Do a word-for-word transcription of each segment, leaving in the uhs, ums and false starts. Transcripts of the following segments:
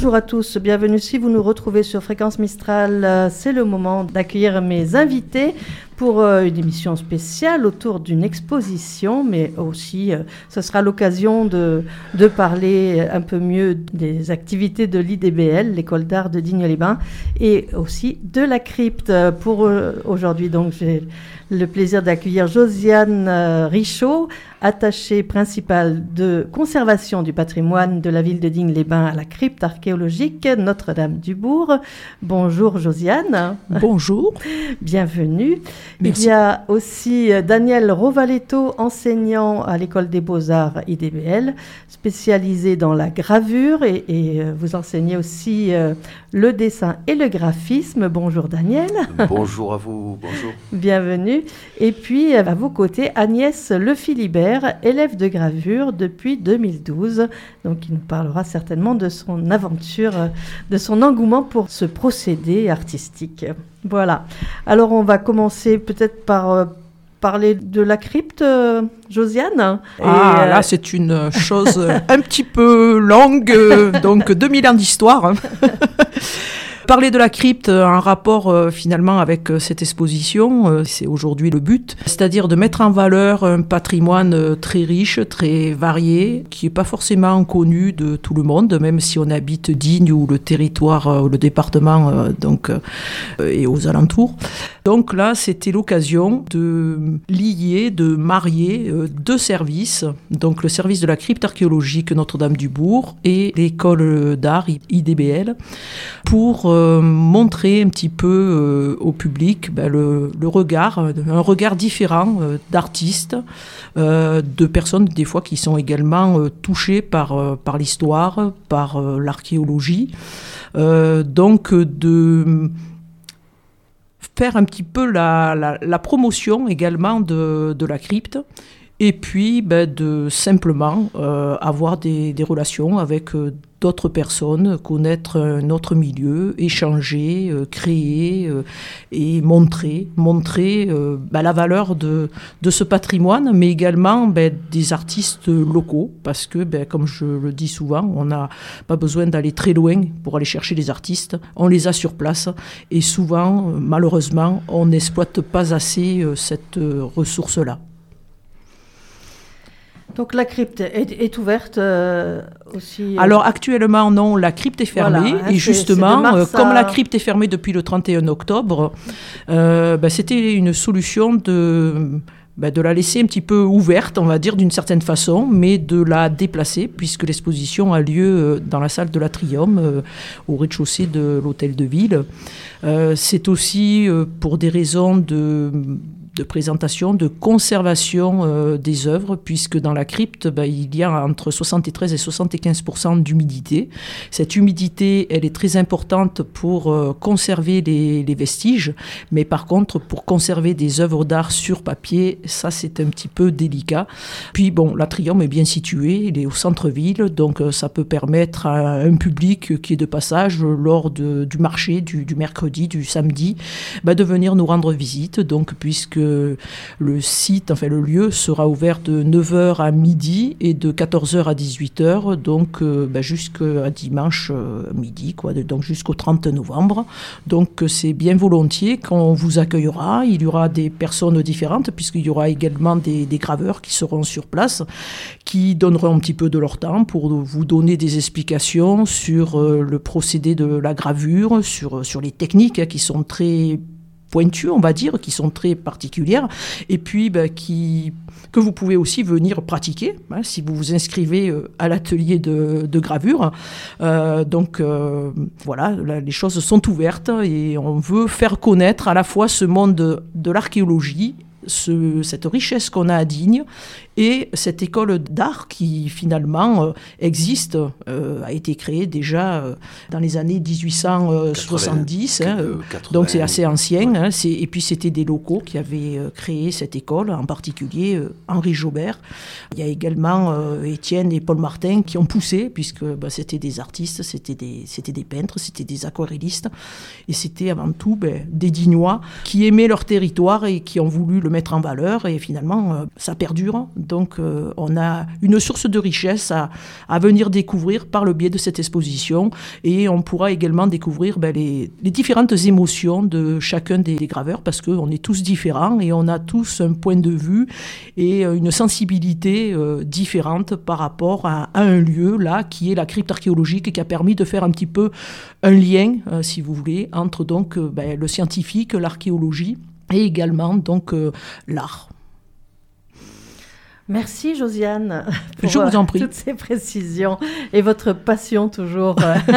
Bonjour à tous, bienvenue si vous nous retrouvez sur Fréquence Mistral. C'est le moment d'accueillir mes invités pour une émission spéciale autour d'une exposition, mais aussi ce sera l'occasion de, de parler un peu mieux des activités de l'I D B L, l'école d'art de Digne-les-Bains, et aussi de la crypte. Pour aujourd'hui, donc, j'ai le plaisir d'accueillir Josiane Richaud, attachée principale de conservation du patrimoine de la ville de Digne-les-Bains à la crypte archéologique Notre-Dame-du-Bourg. Bonjour Josiane. Bonjour. Bienvenue. Merci. Il y a aussi Daniel Rovaletto, enseignant à l'école des beaux-arts I D B L, spécialisé dans la gravure et, et vous enseignez aussi euh, le dessin et le graphisme. Bonjour Daniel. Bonjour à vous, bonjour. Bienvenue. Et puis à vos côtés, Agnès Lefilibert, élève de gravure depuis deux mille douze, donc il nous parlera certainement de son aventure, de son engouement pour ce procédé artistique. Voilà. Alors on va commencer peut-être par euh, parler de la crypte, euh, Josiane. Ah, et, là, euh... c'est une chose un petit peu longue, euh, donc deux mille ans d'histoire. Hein. Parler de la crypte en rapport euh, finalement avec euh, cette exposition, euh, c'est aujourd'hui le but, c'est-à-dire de mettre en valeur un patrimoine euh, très riche, très varié, qui n'est pas forcément connu de tout le monde, même si on habite Digne ou le territoire, euh, le département euh, donc, euh, et aux alentours. Donc là, c'était l'occasion de lier, de marier euh, deux services, donc le service de la crypte archéologique Notre-Dame-du-Bourg et l'école d'art I D B L, pour euh, montrer un petit peu euh, au public ben, le, le regard, un regard différent euh, d'artistes, euh, de personnes des fois qui sont également euh, touchées par, euh, par l'histoire, par euh, l'archéologie. Euh, donc de faire un petit peu la, la, la promotion également de, de la crypte. Et puis, ben, de simplement euh, avoir des, des relations avec euh, d'autres personnes, connaître un autre milieu, échanger, euh, créer euh, et montrer, montrer euh, ben, la valeur de, de ce patrimoine, mais également ben, des artistes locaux, parce que, ben, comme je le dis souvent, on n'a pas besoin d'aller très loin pour aller chercher les artistes, on les a sur place, et souvent, malheureusement, on n'exploite pas assez euh, cette euh, ressource-là. Donc la crypte est, est ouverte euh, aussi euh... Alors actuellement non, la crypte est fermée voilà, hein, et c'est, justement c'est euh, comme à... la crypte est fermée depuis le trente et un octobre, euh, bah, c'était une solution de, bah, de la laisser un petit peu ouverte, on va dire d'une certaine façon, mais de la déplacer puisque l'exposition a lieu dans la salle de l'Atrium euh, au rez-de-chaussée de l'hôtel de ville. Euh, c'est aussi euh, pour des raisons de de présentation, de conservation euh, des œuvres, puisque dans la crypte, bah, il y a entre soixante-treize et soixante-quinze pour cent d'humidité. Cette humidité, elle est très importante pour euh, conserver les, les vestiges, mais par contre, pour conserver des œuvres d'art sur papier, ça c'est un petit peu délicat. Puis bon, l'Atrium est bien situé, il est au centre-ville, donc euh, ça peut permettre à un public qui est de passage lors de, du marché, du, du mercredi, du samedi, bah, de venir nous rendre visite, donc puisque le site, enfin le lieu sera ouvert de neuf heures à midi et de quatorze heures à dix-huit heures, donc euh, bah, jusqu'à dimanche euh, midi, quoi, donc jusqu'au trente novembre. Donc c'est bien volontiers qu'on vous accueillera. Il y aura des personnes différentes, puisqu'il y aura également des, des graveurs qui seront sur place, qui donneront un petit peu de leur temps pour vous donner des explications sur euh, le procédé de la gravure, sur, sur les techniques hein, qui sont très pointues, on va dire, qui sont très particulières, et puis bah, qui, que vous pouvez aussi venir pratiquer, hein, si vous vous inscrivez euh, à l'atelier de, de gravure. Euh, donc euh, voilà, là, les choses sont ouvertes, et on veut faire connaître à la fois ce monde de, de l'archéologie, Ce, cette richesse qu'on a à Digne et cette école d'art qui finalement euh, existe, euh, a été créée déjà euh, dans les années dix-huit cent soixante-dix, quatre-vingts, hein, euh, quatre-vingts, donc c'est assez ancien, ouais. hein, c'est, et puis c'était des locaux qui avaient euh, créé cette école, en particulier euh, Henri Jobert. Il y a également euh, Étienne et Paul Martin qui ont poussé, puisque bah, c'était des artistes, c'était des, c'était des peintres, c'était des aquarellistes, et c'était avant tout bah, des Dignois qui aimaient leur territoire et qui ont voulu le mettre en valeur et finalement, euh, ça perdure. Donc, euh, on a une source de richesse à, à venir découvrir par le biais de cette exposition et on pourra également découvrir ben, les, les différentes émotions de chacun des, des graveurs parce qu'on est tous différents et on a tous un point de vue et une sensibilité euh, différente par rapport à, à un lieu là qui est la crypte archéologique et qui a permis de faire un petit peu un lien, euh, si vous voulez, entre donc euh, ben, le scientifique, l'archéologie et également donc euh, l'art. Merci Josiane pour Je vous en prie. toutes ces précisions et votre passion toujours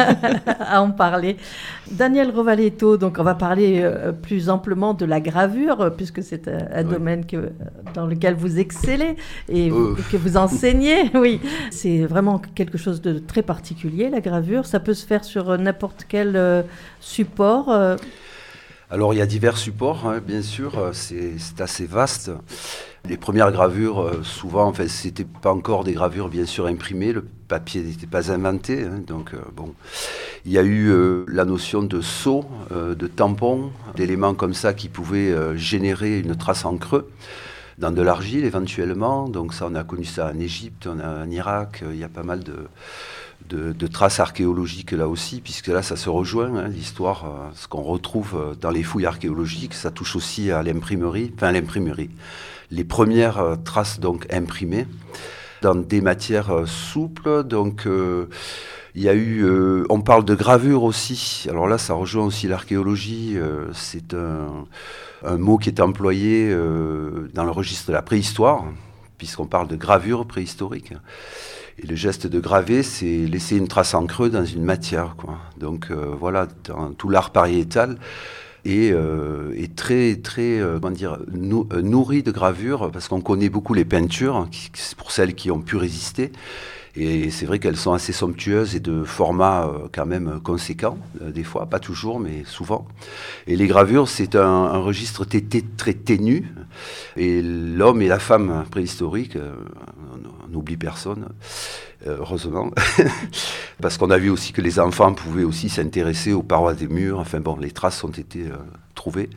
à en parler. Daniel Rovaletto, donc on va parler euh, plus amplement de la gravure puisque c'est un, un oui. domaine que, dans lequel vous excellez et euh. que vous enseignez. Oui, c'est vraiment quelque chose de très particulier la gravure. Ça peut se faire sur n'importe quel euh, support. Euh. Alors il y a divers supports, hein, bien sûr, c'est, c'est assez vaste. Les premières gravures, euh, souvent, enfin, c'était pas encore des gravures bien sûr imprimées, le papier n'était pas inventé, hein, donc euh, bon, il y a eu euh, la notion de seau, euh, de tampon, d'éléments comme ça qui pouvaient euh, générer une trace en creux dans de l'argile éventuellement. Donc ça, on a connu ça en Égypte, on a en Irak, euh, il y a pas mal de De, de traces archéologiques là aussi, puisque là ça se rejoint, hein, l'histoire, euh, ce qu'on retrouve euh, dans les fouilles archéologiques, ça touche aussi à l'imprimerie, enfin l'imprimerie, les premières euh, traces donc imprimées dans des matières euh, souples, donc euh, il y a eu, euh, on parle de gravure aussi, alors là ça rejoint aussi l'archéologie, euh, c'est un, un mot qui est employé euh, dans le registre de la préhistoire, puisqu'on parle de gravure préhistorique. Et le geste de graver, c'est laisser une trace en creux dans une matière, quoi. Donc euh, voilà, dans tout l'art pariétal est, euh, est très, très euh, comment dire, nou- nourri de gravures, parce qu'on connaît beaucoup les peintures, qui, pour celles qui ont pu résister. Et c'est vrai qu'elles sont assez somptueuses et de format euh, quand même conséquent, euh, des fois, pas toujours, mais souvent. Et les gravures, c'est un, un registre t- t- très ténu. Et l'homme et la femme préhistoriques, euh, on n'oublie personne, euh, heureusement, parce qu'on a vu aussi que les enfants pouvaient aussi s'intéresser aux parois des murs. Enfin bon, les traces ont été euh, trouvées.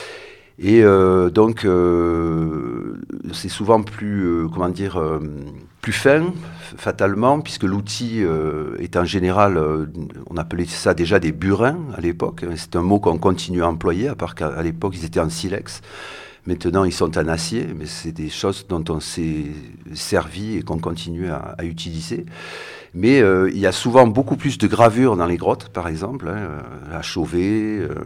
Et euh, donc, euh, c'est souvent plus, euh, comment dire, euh, plus fin, fatalement, puisque l'outil euh, est en général, euh, on appelait ça déjà des burins à l'époque. C'est un mot qu'on continue à employer, à part qu'à l'époque, ils étaient en silex. Maintenant, ils sont en acier, mais c'est des choses dont on s'est servi et qu'on continue à, à utiliser. Mais euh, il y a souvent beaucoup plus de gravures dans les grottes, par exemple, hein, à Chauvet, euh,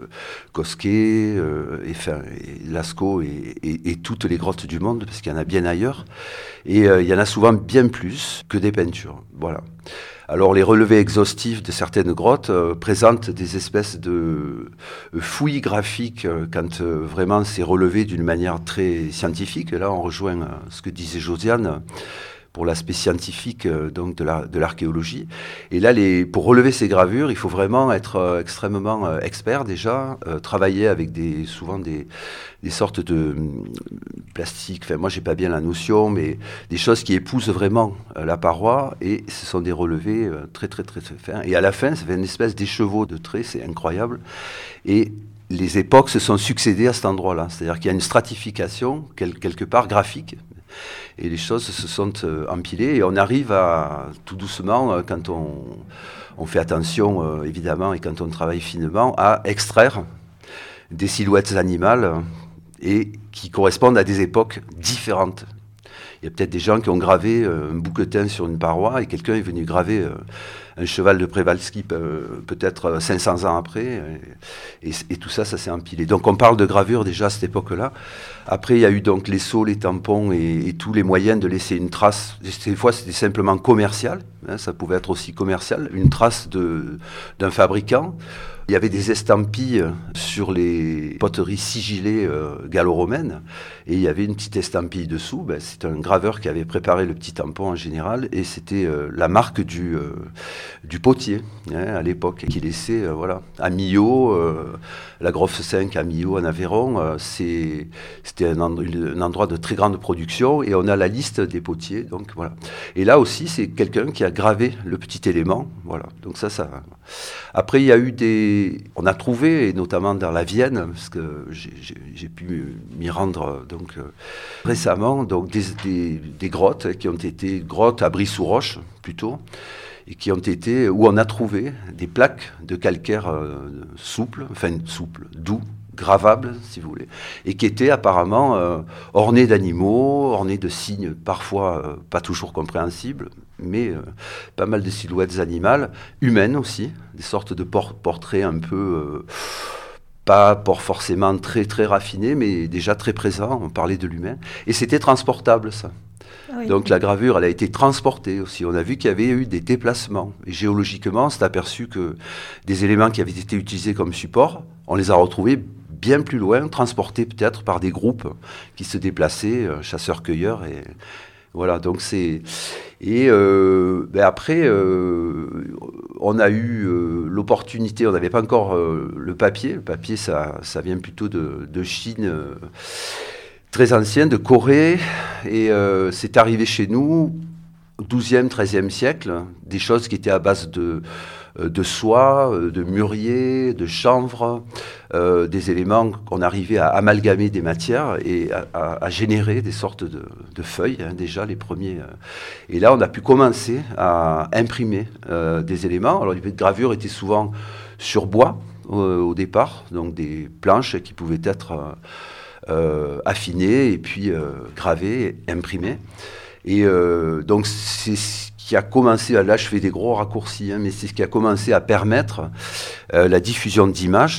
Cosquet, euh, et, enfin, et Lascaux et, et, et toutes les grottes du monde, parce qu'il y en a bien ailleurs. Et euh, il y en a souvent bien plus que des peintures. Voilà. Alors les relevés exhaustifs de certaines grottes euh, présentent des espèces de euh, fouilles graphiques euh, quand euh, vraiment c'est relevé d'une manière très scientifique. Et là on rejoint euh, ce que disait Josiane pour l'aspect scientifique euh, donc de, la, de l'archéologie. Et là, les, pour relever ces gravures, il faut vraiment être euh, extrêmement euh, expert déjà, euh, travailler avec des, souvent des, des sortes de euh, plastiques, enfin moi j'ai pas bien la notion, mais des choses qui épousent vraiment euh, la paroi, et ce sont des relevés euh, très très très très fins. Et à la fin, ça fait une espèce d'écheveau de traits, c'est incroyable. Et les époques se sont succédées à cet endroit-là, c'est-à-dire qu'il y a une stratification quel, quelque part graphique. Et les choses se sont euh, empilées et on arrive à, tout doucement, euh, quand on, on fait attention, euh, évidemment, et quand on travaille finement, à extraire des silhouettes animales et qui correspondent à des époques différentes. Il y a peut-être des gens qui ont gravé euh, un bouquetin sur une paroi et quelqu'un est venu graver euh, un cheval de Przewalski euh, peut-être cinq cents ans après. Et, et, et tout ça, ça s'est empilé. Donc on parle de gravure déjà à cette époque-là. Après, il y a eu donc les seaux, les tampons et, et tous les moyens de laisser une trace. Des fois, c'était simplement commercial. Hein, ça pouvait être aussi commercial. Une trace de, d'un fabricant. Il y avait des estampilles sur les poteries sigillées euh, gallo-romaines et il y avait une petite estampille dessous. Ben, c'est un graveur qui avait préparé le petit tampon en général et c'était euh, la marque du, euh, du potier hein, à l'époque qui laissait, euh, voilà, à Millau, euh, la Groff cinq à Millau en Aveyron, euh, c'est, c'était un, end- un endroit de très grande production et on a la liste des potiers. Donc, voilà. Et là aussi, c'est quelqu'un qui a gravé le petit élément. Voilà. Donc ça, ça... Après, il y a eu des des, on a trouvé, et notamment dans la Vienne, parce que j'ai, j'ai, j'ai pu m'y rendre donc, euh, récemment, donc des, des, des grottes qui ont été, grottes à Brie-sous-Roche plutôt, et qui ont été, où on a trouvé des plaques de calcaire euh, souple, enfin souple, doux, gravables, si vous voulez, et qui étaient apparemment euh, ornées d'animaux, ornées de signes parfois euh, pas toujours compréhensibles, mais euh, pas mal de silhouettes animales, humaines aussi, des sortes de por- portraits un peu, euh, pas pour forcément très très raffinés, mais déjà très présents, on parlait de l'humain, et c'était transportable ça. Oui. Donc la gravure, elle a été transportée aussi. On a vu qu'il y avait eu des déplacements. Et géologiquement, on s'est aperçu que des éléments qui avaient été utilisés comme support, on les a retrouvés bien plus loin, transportés peut-être par des groupes qui se déplaçaient, euh, chasseurs-cueilleurs. Et voilà, donc c'est... Et euh, ben après, euh, on a eu euh, l'opportunité, on n'avait pas encore euh, le papier. Le papier, ça, ça vient plutôt de, de Chine, euh, très ancienne, de Corée. Et euh, c'est arrivé chez nous au douzième, treizième siècle, des choses qui étaient à base de... de soie, de mûrier, de chanvre, euh, des éléments qu'on arrivait à amalgamer des matières et à, à, à générer des sortes de, de feuilles, hein, déjà les premiers. Euh. Et là, on a pu commencer à imprimer euh, des éléments. Alors, les gravures étaient souvent sur bois euh, au départ, donc des planches qui pouvaient être euh, affinées et puis euh, gravées, imprimées. Et euh, donc, c'est qui a commencé, là je fais des gros raccourcis, hein, mais c'est ce qui a commencé à permettre euh, la diffusion d'images,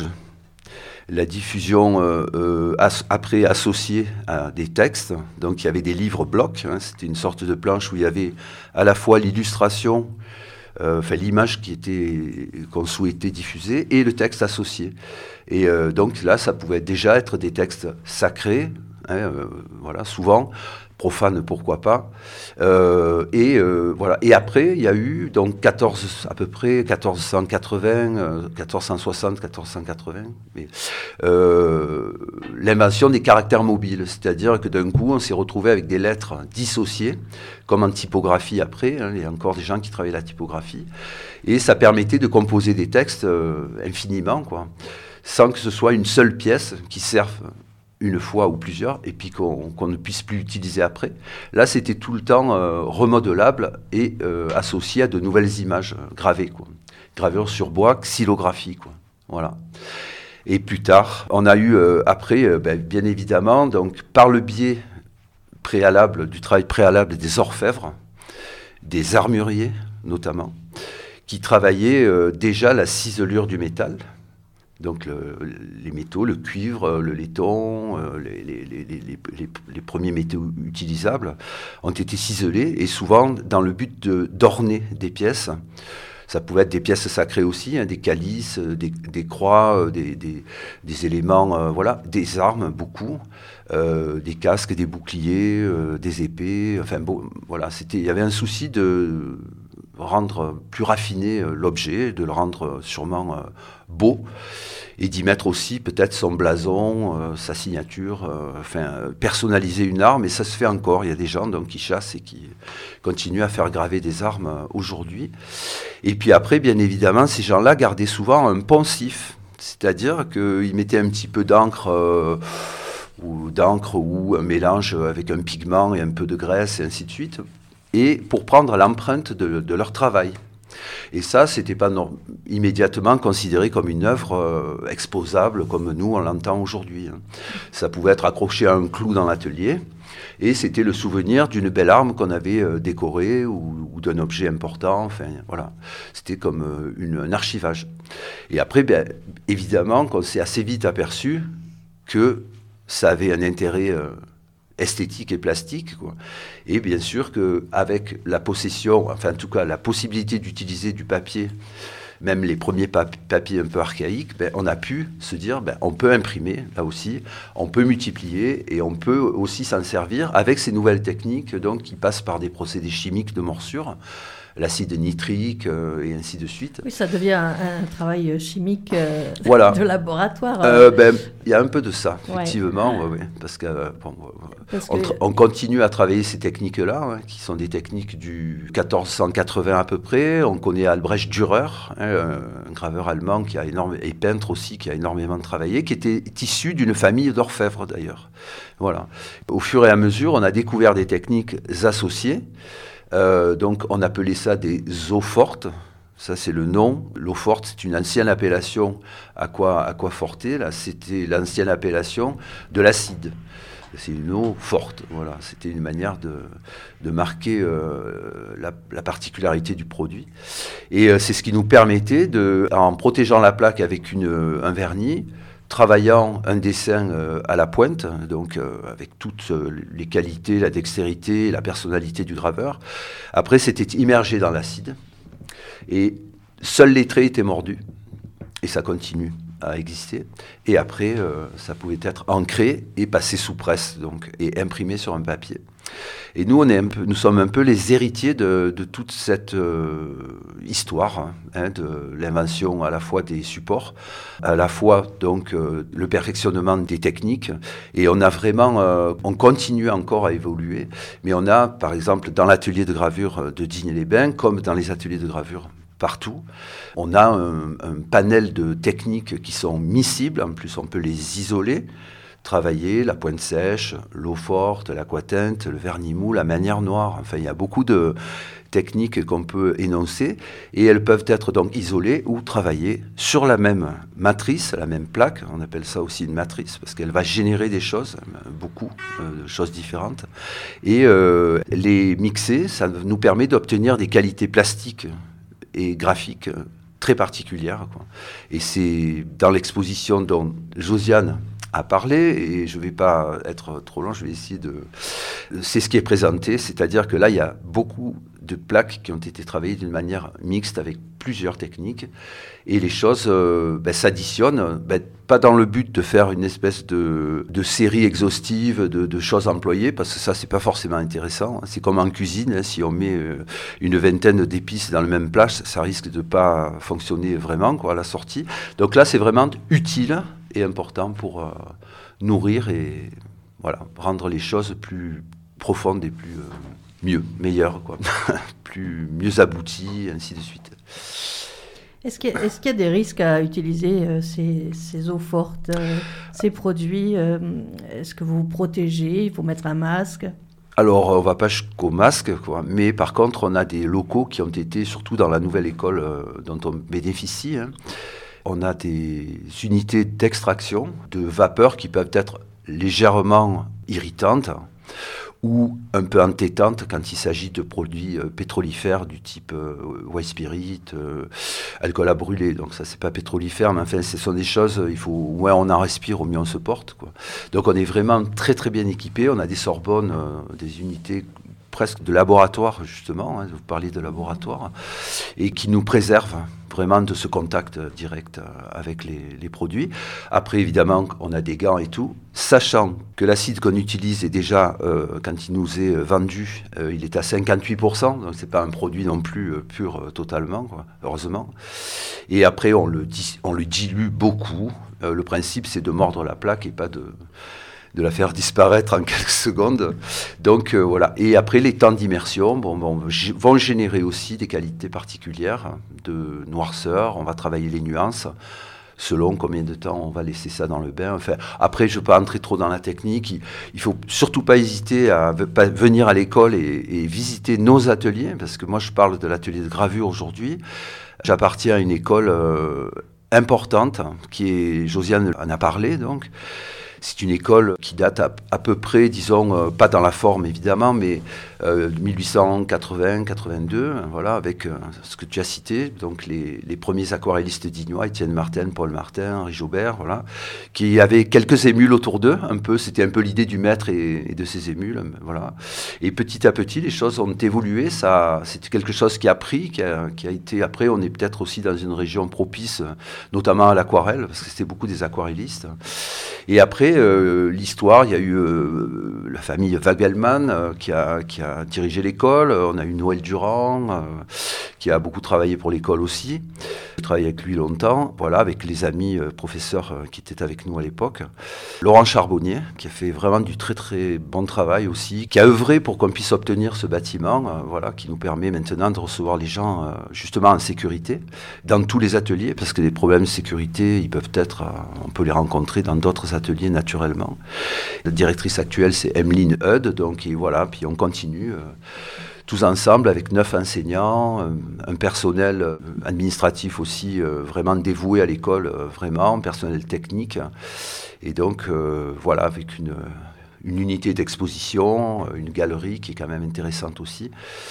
la diffusion euh, euh, as, après associée à des textes. Donc il y avait des livres blocs, hein, c'était une sorte de planche où il y avait à la fois l'illustration, euh, enfin l'image qui était, qu'on souhaitait diffuser, et le texte associé. Et euh, donc là, ça pouvait déjà être des textes sacrés, hein, euh, voilà, souvent, profane, pourquoi pas. Euh, et euh, voilà. Et après, il y a eu donc quatorze, à peu près quatorze cent quatre-vingts, euh, quatorze cent soixante, quatorze cent quatre-vingts, mais, euh, l'invention des caractères mobiles, c'est-à-dire que d'un coup, on s'est retrouvé avec des lettres dissociées, comme en typographie après. Hein, il y a encore des gens qui travaillent la typographie, et ça permettait de composer des textes euh, infiniment, quoi, sans que ce soit une seule pièce qui serve une fois ou plusieurs, et puis qu'on, qu'on ne puisse plus l'utiliser après. Là, c'était tout le temps euh, remodelable et euh, associé à de nouvelles images euh, gravées, quoi. Gravure sur bois, xylographie, quoi. Voilà. Et plus tard, on a eu euh, après, euh, ben, bien évidemment, donc par le biais préalable, du travail préalable des orfèvres, des armuriers notamment, qui travaillaient euh, déjà la ciselure du métal. Donc le, les métaux, le cuivre, le laiton, euh, les, les, les, les, les, les premiers métaux utilisables ont été ciselés, et souvent dans le but de, d'orner des pièces. Ça pouvait être des pièces sacrées aussi, hein, des calices, des, des croix, des, des, des éléments, euh, voilà, des armes, beaucoup, euh, des casques, des boucliers, euh, des épées. Enfin bon, voilà, c'était, il y avait un souci de rendre plus raffiné euh, l'objet, de le rendre euh, sûrement euh, beau, et d'y mettre aussi peut-être son blason, euh, sa signature, euh, enfin euh, personnaliser une arme. Et ça se fait encore. Il y a des gens donc qui chassent et qui continuent à faire graver des armes euh, aujourd'hui. Et puis après, bien évidemment, ces gens-là gardaient souvent un poncif, c'est-à-dire qu'ils mettaient un petit peu d'encre. Euh, ou d'encre ou un mélange avec un pigment et un peu de graisse et ainsi de suite, et pour prendre l'empreinte de, de leur travail. Et ça, ce n'était pas non, immédiatement considéré comme une œuvre euh, exposable comme nous, on l'entend aujourd'hui. Hein. Ça pouvait être accroché à un clou dans l'atelier, et c'était le souvenir d'une belle arme qu'on avait euh, décorée ou, ou d'un objet important. Enfin, voilà. C'était comme euh, une, un archivage. Et après, ben, évidemment, qu'on s'est assez vite aperçu que ça avait un intérêt euh, esthétique et plastique, quoi. Et bien sûr qu'avec la possession, enfin en tout cas la possibilité d'utiliser du papier, même les premiers pap- papiers un peu archaïques, ben, on a pu se dire, ben, on peut imprimer, là aussi, on peut multiplier, et on peut aussi s'en servir avec ces nouvelles techniques donc, qui passent par des procédés chimiques de morsure, l'acide nitrique euh, et ainsi de suite. Oui, ça devient un, un travail chimique euh, voilà. de laboratoire. Euh, ben, il y a un peu de ça, effectivement, ouais. Ouais, ouais, parce que euh, bon, parce on, que... on continue à travailler ces techniques-là, hein, qui sont des techniques du quatorze cent quatre-vingts à peu près. On connaît Albrecht Dürer, hein, un graveur allemand qui a énorme, et peintre aussi, qui a énormément travaillé, qui était issu d'une famille d'orfèvres d'ailleurs. Voilà. Au fur et à mesure, on a découvert des techniques associées. Euh, donc, on appelait ça des eaux fortes. Ça, c'est le nom. L'eau forte, c'est une ancienne appellation aqua, aquaforte. Là, c'était l'ancienne appellation de l'acide. C'est une eau forte. Voilà. C'était une manière de, de marquer euh, la, la particularité du produit. Et euh, c'est ce qui nous permettait, de, en protégeant la plaque avec une, un vernis, travaillant un dessin euh, à la pointe, donc euh, avec toutes euh, les qualités, la dextérité, la personnalité du graveur. Après, c'était immergé dans l'acide et seuls les traits étaient mordus et ça continue à exister. Et après, euh, ça pouvait être ancré et passé sous presse, donc, et imprimé sur un papier. Et nous, on est un peu, nous sommes un peu les héritiers de, de toute cette euh, histoire, hein, de l'invention à la fois des supports, à la fois donc euh, le perfectionnement des techniques. Et on a vraiment, euh, on continue encore à évoluer. Mais on a, par exemple, dans l'atelier de gravure de Digne-les-Bains, comme dans les ateliers de gravure partout, on a un, un panel de techniques qui sont miscibles. En plus, on peut les isoler. Travailler la pointe sèche, l'eau forte, l'aquatinte, le vernis mou, la manière noire. Enfin, il y a beaucoup de techniques qu'on peut énoncer et elles peuvent être donc isolées ou travaillées sur la même matrice, la même plaque. On appelle ça aussi une matrice parce qu'elle va générer des choses, beaucoup euh, de choses différentes. Et euh, les mixer, ça nous permet d'obtenir des qualités plastiques et graphiques très particulières, quoi. Et c'est dans l'exposition dont Josiane à parler, et je ne vais pas être trop long, je vais essayer de... C'est ce qui est présenté, c'est-à-dire que là, il y a beaucoup de plaques qui ont été travaillées d'une manière mixte avec plusieurs techniques, et les choses euh, ben, s'additionnent, ben, pas dans le but de faire une espèce de, de série exhaustive de, de choses employées, parce que ça, c'est pas forcément intéressant. C'est comme en cuisine, hein, si on met euh, une vingtaine d'épices dans le même plat, ça risque de pas fonctionner vraiment, quoi, à la sortie. Donc là, c'est vraiment utile et important pour euh, nourrir et voilà, rendre les choses plus profondes et plus euh, mieux, meilleures, quoi. plus mieux abouties, ainsi de suite. Est-ce qu'il y a, est-ce qu'il y a des risques à utiliser euh, ces, ces eaux fortes, euh, ces produits euh, est-ce que vous vous protégez? Il faut mettre un masque? Alors, on ne va pas jusqu'au masque, quoi. Mais par contre, on a des locaux qui ont été, surtout dans la nouvelle école euh, dont on bénéficie, hein. On a des unités d'extraction de vapeur qui peuvent être légèrement irritantes ou un peu entêtantes quand il s'agit de produits euh, pétrolifères du type euh, white spirit, euh, alcool à brûler. Donc ça, c'est pas pétrolifère, mais enfin, ce sont des choses, il faut, ouais, on en respire, au mieux on se porte, quoi. Donc on est vraiment très très bien équipés. On a des Sorbonnes, euh, des unités presque de laboratoire, justement, hein, vous parliez de laboratoire, et qui nous préservent vraiment de ce contact direct avec les, les produits. Après, évidemment, on a des gants et tout, sachant que l'acide qu'on utilise est déjà, euh, quand il nous est vendu, euh, il est à cinquante-huit pour cent, donc c'est pas un produit non plus euh, pur euh, totalement, quoi, heureusement. Et après, on le, on le dilue beaucoup. Euh, le principe, c'est de mordre la plaque et pas de... de la faire disparaître en quelques secondes. Donc euh, voilà. Et après, les temps d'immersion bon, bon, g- vont générer aussi des qualités particulières de noirceur. On va travailler les nuances selon combien de temps on va laisser ça dans le bain. Enfin, après, je ne veux pas entrer trop dans la technique. Il ne faut surtout pas hésiter à v- pas venir à l'école et, et visiter nos ateliers, parce que moi, je parle de l'atelier de gravure aujourd'hui. J'appartiens à une école euh, importante, qui est, Josiane en a parlé, donc. C'est une école qui date à, à peu près, disons, euh, pas dans la forme évidemment, mais euh, dix-huit cent quatre-vingts quatre-vingt-deux, hein, voilà, avec euh, ce que tu as cité, donc les, les premiers aquarellistes dignois, Étienne Martin, Paul Martin, Henri Jaubert, voilà, qui avaient quelques émules autour d'eux, un peu, c'était un peu l'idée du maître et, et de ses émules, voilà. Et petit à petit, les choses ont évolué, ça, c'est quelque chose qui a pris, qui a, qui a été, après, on est peut-être aussi dans une région propice, notamment à l'aquarelle, parce que c'était beaucoup des aquarellistes. Et après, Euh, l'histoire, il y a eu euh, la famille Wagelman euh, qui, a, qui a dirigé l'école. On a eu Noël Durand, euh, qui a beaucoup travaillé pour l'école aussi. J'ai travaillé avec lui longtemps, voilà, avec les amis euh, professeurs euh, qui étaient avec nous à l'époque. Laurent Charbonnier, qui a fait vraiment du très très bon travail aussi, qui a œuvré pour qu'on puisse obtenir ce bâtiment, euh, voilà, qui nous permet maintenant de recevoir les gens euh, justement en sécurité, dans tous les ateliers, parce que les problèmes de sécurité, ils peuvent être, euh, on peut les rencontrer dans d'autres ateliers naturellement. La directrice actuelle, c'est Emeline Eudes, donc et voilà, puis on continue euh, tous ensemble avec neuf enseignants, euh, un personnel euh, administratif aussi euh, vraiment dévoué à l'école, euh, vraiment, personnel technique, et donc euh, voilà, avec une, une unité d'exposition, une galerie qui est quand même intéressante aussi,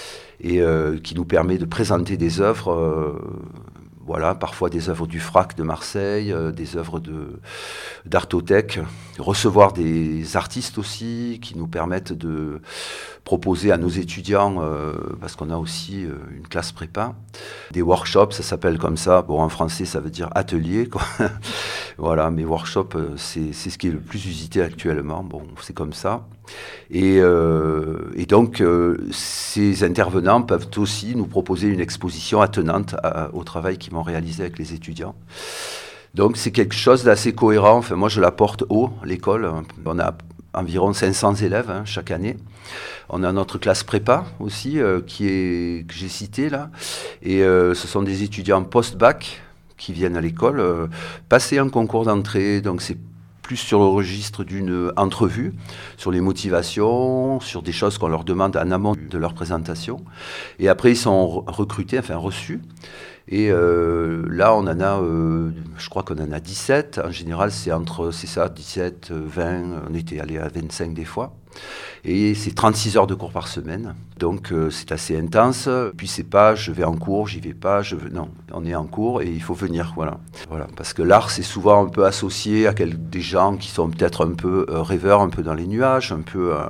et euh, qui nous permet de présenter des œuvres. Euh, Voilà, parfois des œuvres du F R A C de Marseille, euh, des œuvres de, d'Artothèque, recevoir des artistes aussi qui nous permettent de proposer à nos étudiants, euh, parce qu'on a aussi euh, une classe prépa, des workshops, ça s'appelle comme ça. Bon, en français, ça veut dire atelier, quoi. Voilà, mais workshops, c'est, c'est ce qui est le plus usité actuellement. Bon, c'est comme ça. Et, euh, et donc, euh, ces intervenants peuvent aussi nous proposer une exposition attenante à, au travail qu'ils vont réaliser avec les étudiants. Donc, c'est quelque chose d'assez cohérent. Enfin, moi, je la porte haut, l'école. On a environ cinq cents élèves hein, chaque année. On a notre classe prépa aussi, euh, qui est, que j'ai citée là. Et euh, ce sont des étudiants post-bac qui viennent à l'école, euh, passer un concours d'entrée. Donc, c'est plus sur le registre d'une entrevue, sur les motivations, sur des choses qu'on leur demande en amont de leur présentation. Et après, ils sont recrutés, enfin reçus. Et euh, là, on en a, euh, je crois qu'on en a dix-sept. En général, c'est entre, c'est ça, dix-sept, vingt. On était allé à vingt-cinq des fois. Et c'est trente-six heures de cours par semaine. Donc, euh, c'est assez intense. Puis, c'est pas, je vais en cours, j'y vais pas. Je veux, non, on est en cours et il faut venir, voilà. Voilà. Parce que l'art, c'est souvent un peu associé à quel, des gens qui sont peut-être un peu euh, rêveurs, un peu dans les nuages, un peu... Euh,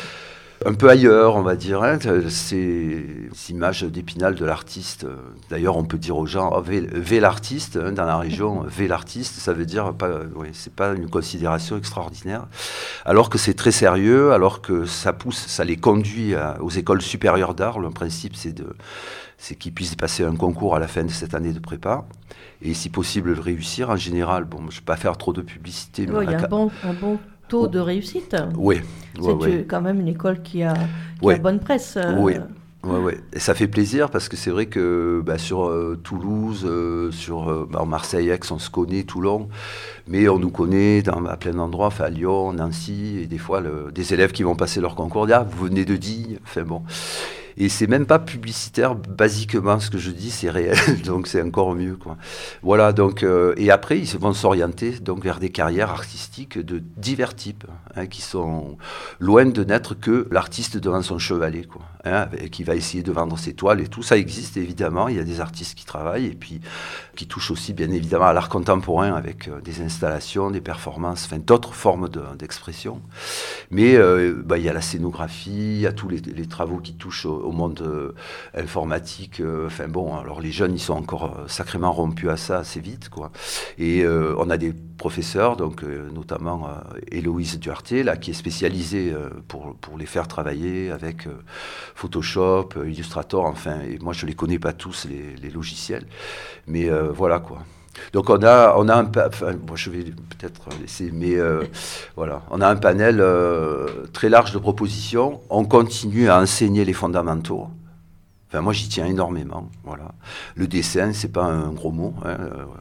un peu ailleurs, on va dire. Hein. C'est cette image d'Épinal de l'artiste. D'ailleurs, on peut dire aux gens oh, « V l'artiste hein, » dans la région. « V l'artiste », ça veut dire, pas, oui, c'est pas une considération extraordinaire. Alors que c'est très sérieux, alors que ça pousse, ça les conduit à, aux écoles supérieures d'art. Le principe, c'est de, c'est qu'ils puissent passer un concours à la fin de cette année de prépa. Et si possible, le réussir. En général, bon, je ne vais pas faire trop de publicité. Mais oui, il y a un bon... Un bon... taux de réussite. Oui. C'est ouais, ouais. quand même une école qui a, qui ouais. a bonne presse. Euh... Oui. Ouais, ouais. Et ça fait plaisir parce que c'est vrai que bah, sur euh, Toulouse, euh, sur euh, bah, Marseille, Aix, on se connaît, Toulon, mais on nous connaît dans, à plein d'endroits, enfin, à Lyon, Nancy, et des fois le, des élèves qui vont passer leur concours, ah, vous venez de Digne, enfin bon. Et c'est même pas publicitaire, basiquement, ce que je dis, c'est réel, donc c'est encore mieux, quoi. Voilà, donc, euh, et après, ils vont s'orienter donc, vers des carrières artistiques de divers types, hein, qui sont loin de n'être que l'artiste devant son chevalet, quoi, hein, qui va essayer de vendre ses toiles et tout. Ça existe, évidemment, il y a des artistes qui travaillent, et puis qui touchent aussi, bien évidemment, à l'art contemporain, avec euh, des installations, des performances, enfin, d'autres formes de, d'expression. Mais euh, bah, il y a la scénographie, il y a tous les, les travaux qui touchent au, au monde euh, informatique. Euh, enfin bon, alors les jeunes, ils sont encore euh, sacrément rompus à ça assez vite, quoi. Et euh, on a des professeurs, donc euh, notamment euh, Héloïse Duarte, là, qui est spécialisée euh, pour, pour les faire travailler avec euh, Photoshop, euh, Illustrator, enfin, et moi je les connais pas tous, les, les logiciels, mais euh, voilà, quoi. Donc on a, on a un, enfin, bon, je vais peut-être laisser, mais euh, voilà, on a un panel euh, très large de propositions. On continue à enseigner les fondamentaux. Enfin, moi, j'y tiens énormément. Voilà. Le dessin, c'est pas un gros mot. Hein.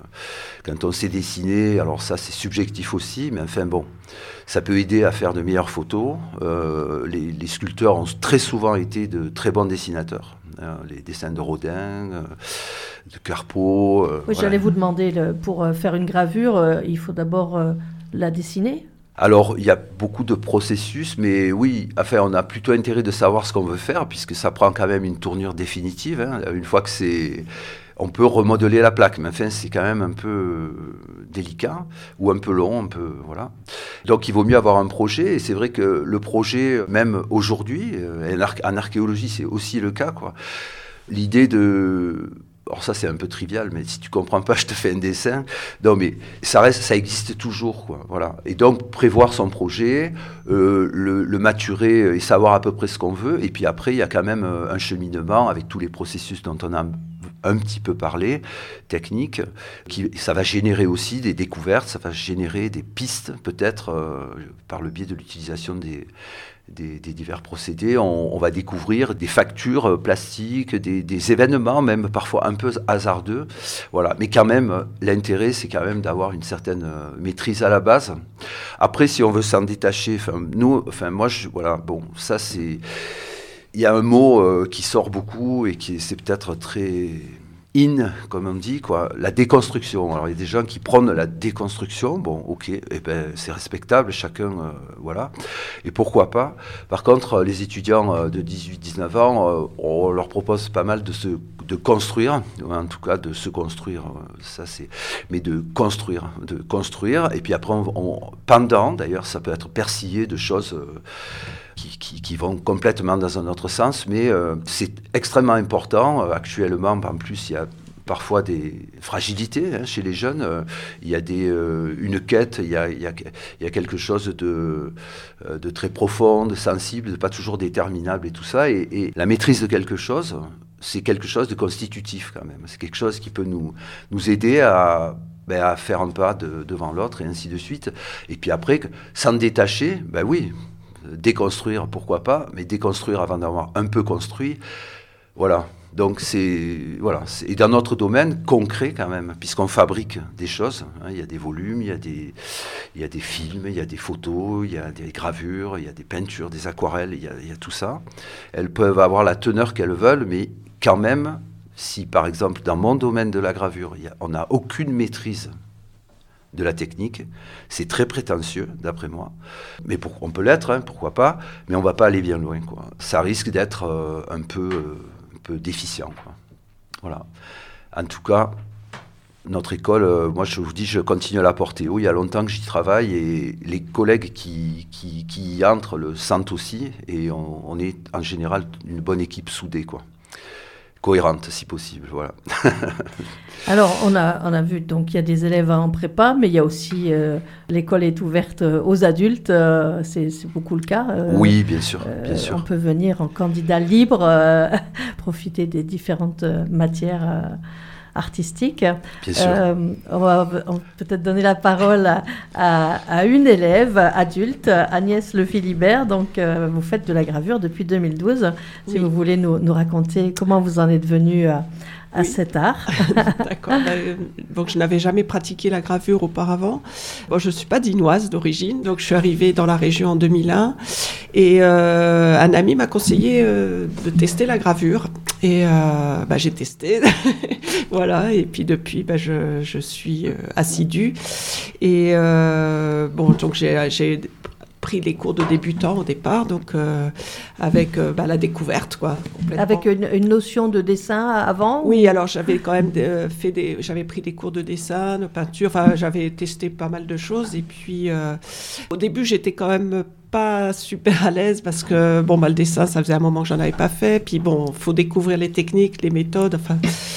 Quand on sait dessiner, alors ça, c'est subjectif aussi, mais enfin bon, ça peut aider à faire de meilleures photos. Euh, les, les sculpteurs ont très souvent été de très bons dessinateurs. Les dessins de Rodin, euh, de Carpeau. Euh, oui, voilà. J'allais vous demander, le, pour faire une gravure, euh, il faut d'abord euh, la dessiner. Alors, il y a beaucoup de processus, mais oui, enfin, on a plutôt intérêt de savoir ce qu'on veut faire, puisque ça prend quand même une tournure définitive. Hein. Une fois que c'est... On peut remodeler la plaque, mais enfin, c'est quand même un peu délicat, ou un peu long, un peu... Voilà. Donc, il vaut mieux avoir un projet, et c'est vrai que le projet, même aujourd'hui, en archéologie, c'est aussi le cas, quoi. L'idée de... alors ça c'est un peu trivial, mais si tu comprends pas, je te fais un dessin. Non, mais ça reste, ça existe toujours, quoi. Voilà. Et donc prévoir son projet, euh, le, le maturer et savoir à peu près ce qu'on veut. Et puis après, il y a quand même un cheminement avec tous les processus dont on a un petit peu parlé, technique, qui, ça va générer aussi des découvertes, ça va générer des pistes, peut-être euh, par le biais de l'utilisation des, des, des divers procédés. On, on va découvrir des factures plastiques, des, des événements même parfois un peu hasardeux. Voilà. Mais quand même, l'intérêt, c'est quand même d'avoir une certaine maîtrise à la base. Après, si on veut s'en détacher, enfin, nous, enfin, moi, je, voilà, bon, ça c'est... Il y a un mot euh, qui sort beaucoup et qui c'est peut-être très in, comme on dit, quoi, la déconstruction. Alors il y a des gens qui prônent la déconstruction, bon, ok, eh ben, c'est respectable, chacun, euh, voilà, et pourquoi pas. Par contre, les étudiants euh, de dix-huit dix-neuf ans, euh, on leur propose pas mal de se de construire, en tout cas de se construire, ça c'est, mais de construire, de construire, et puis après, on, on, pendant, d'ailleurs, ça peut être persillé de choses euh, Qui, qui, qui vont complètement dans un autre sens, mais euh, c'est extrêmement important. Euh, actuellement, en plus, il y a parfois des fragilités hein, chez les jeunes. Euh, il y a des, euh, une quête, il y a, il y a, il y a quelque chose de, euh, de très profond, de sensible, de pas toujours déterminable et tout ça. Et, et la maîtrise de quelque chose, c'est quelque chose de constitutif quand même. C'est quelque chose qui peut nous, nous aider à... Ben, à faire un pas de, devant l'autre et ainsi de suite. Et puis après, s'en détacher, ben oui, déconstruire, pourquoi pas, mais déconstruire avant d'avoir un peu construit, voilà. Donc c'est, voilà, c'est, et dans notre domaine concret quand même, puisqu'on fabrique des choses, hein, il y a des volumes, il y a des, il y a des films, il y a des photos, il y a des gravures, il y a des peintures, des aquarelles, il y a, il y a tout ça. Elles peuvent avoir la teneur qu'elles veulent, mais quand même, si par exemple dans mon domaine de la gravure, il y a, on n'a aucune maîtrise de la technique, c'est très prétentieux d'après moi, mais pour, on peut l'être, hein, pourquoi pas, mais on va pas aller bien loin, quoi. Ça risque d'être euh, un peu, euh, un peu déficient, quoi. Voilà. En tout cas, notre école, euh, moi je vous dis, je continue à la porter haut. Il y a longtemps que j'y travaille et les collègues qui, qui, qui y entrent le sentent aussi, et on, on est en général une bonne équipe soudée, quoi. Cohérente si possible, voilà. Alors, on a, on a vu, donc il y a des élèves en prépa, mais il y a aussi, euh, l'école est ouverte aux adultes, euh, c'est, c'est beaucoup le cas. Euh, oui, bien sûr, bien euh, sûr. On peut venir en candidat libre, euh, profiter des différentes matières euh, artistiques. Bien sûr. Euh, on va on va peut-être donner la parole à, à, à une élève adulte, Agnès Le Philibert. Donc, euh, vous faites de la gravure depuis deux mille douze. Si oui. vous voulez nous, nous raconter comment vous en êtes venue à, à oui. cet art. D'accord. Ben, donc, je n'avais jamais pratiqué la gravure auparavant. Bon, je ne suis pas dinoise d'origine, donc je suis arrivée dans la région en deux mille un. Et euh, un ami m'a conseillé euh, de tester la gravure. Et euh, bah, j'ai testé, voilà. Et puis depuis, bah, je, je suis euh, assidue. Et euh, bon, donc j'ai, j'ai pris les cours de débutant au départ, donc euh, avec euh, bah, la découverte, quoi. Avec une, une notion de dessin avant. Oui, ou... alors j'avais quand même euh, fait des, j'avais pris des cours de dessin, de peinture. Enfin, j'avais testé pas mal de choses. Et puis, euh, au début, j'étais quand même pas super à l'aise parce que bon bah le dessin ça faisait un moment que j'en avais pas fait, puis bon faut découvrir les techniques, les méthodes, enfin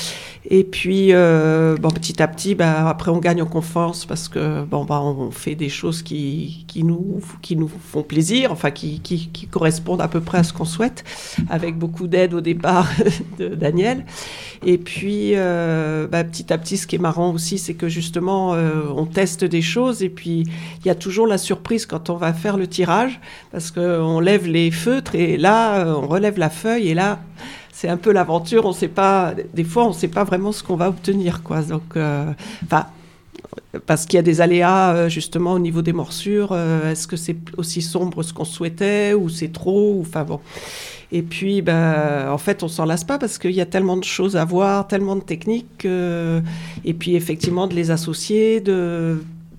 et puis euh, bon petit à petit bah après on gagne en confiance parce que bon bah on fait des choses qui qui nous qui nous font plaisir, enfin qui qui qui correspondent à peu près à ce qu'on souhaite, avec beaucoup d'aide au départ de Daniel. Et puis euh, bah, petit à petit ce qui est marrant aussi c'est que justement euh, on teste des choses et puis il y a toujours la surprise quand on va faire le tirage parce qu'on lève les feutres et là on relève la feuille et là c'est un peu l'aventure, on sait pas, des fois on ne sait pas vraiment ce qu'on va obtenir, quoi. Donc, euh, enfin, parce qu'il y a des aléas justement au niveau des morsures. Euh, est-ce que c'est aussi sombre ce qu'on souhaitait ou c'est trop, ou, enfin bon. Et puis, ben, en fait, on s'en lasse pas parce qu'il y a tellement de choses à voir, tellement de techniques, euh, et puis effectivement de les associer, de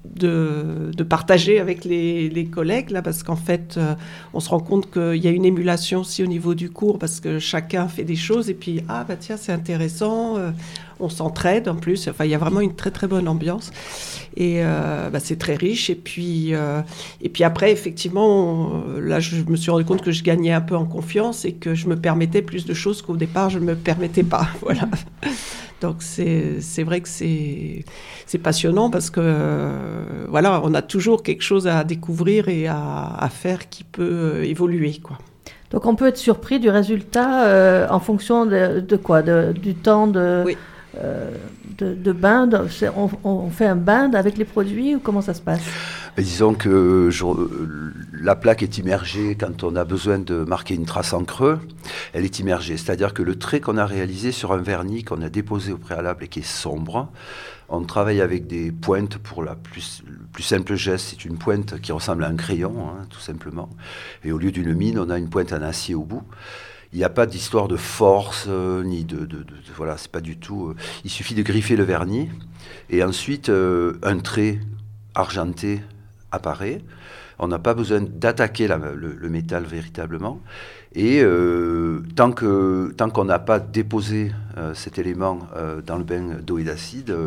De, de partager avec les, les collègues, là, parce qu'en fait, euh, on se rend compte qu'il y a une émulation aussi au niveau du cours, parce que chacun fait des choses, et puis, ah, bah tiens, c'est intéressant, euh, on s'entraide en plus, enfin, il y a vraiment une très, très bonne ambiance, et euh, bah, c'est très riche, et puis, euh, et puis après, effectivement, on, là, je me suis rendu compte que je gagnais un peu en confiance, et que je me permettais plus de choses qu'au départ, je ne me permettais pas, voilà. Donc c'est, c'est vrai que c'est, c'est passionnant parce que euh, voilà, on a toujours quelque chose à découvrir et à, à faire qui peut euh, évoluer, quoi. Donc on peut être surpris du résultat euh, en fonction de, de quoi de, du temps de, oui. euh, de, de bain. De, on, on fait un bain avec les produits ou comment ça se passe? Mais disons que je, la plaque est immergée quand on a besoin de marquer une trace en creux. Elle est immergée, c'est-à-dire que le trait qu'on a réalisé sur un vernis qu'on a déposé au préalable et qui est sombre, on travaille avec des pointes pour la plus, le plus simple geste. C'est une pointe qui ressemble à un crayon, hein, tout simplement. Et au lieu d'une mine, on a une pointe en acier au bout. Il n'y a pas d'histoire de force, euh, ni de, de, de, de... Voilà, c'est pas du tout... Euh, il suffit de griffer le vernis. Et ensuite, euh, un trait argenté apparaît. On n'a pas besoin d'attaquer la, le, le métal véritablement. Et euh, tant, que, tant qu'on n'a pas déposé euh, cet élément euh, dans le bain d'eau et d'acide, euh,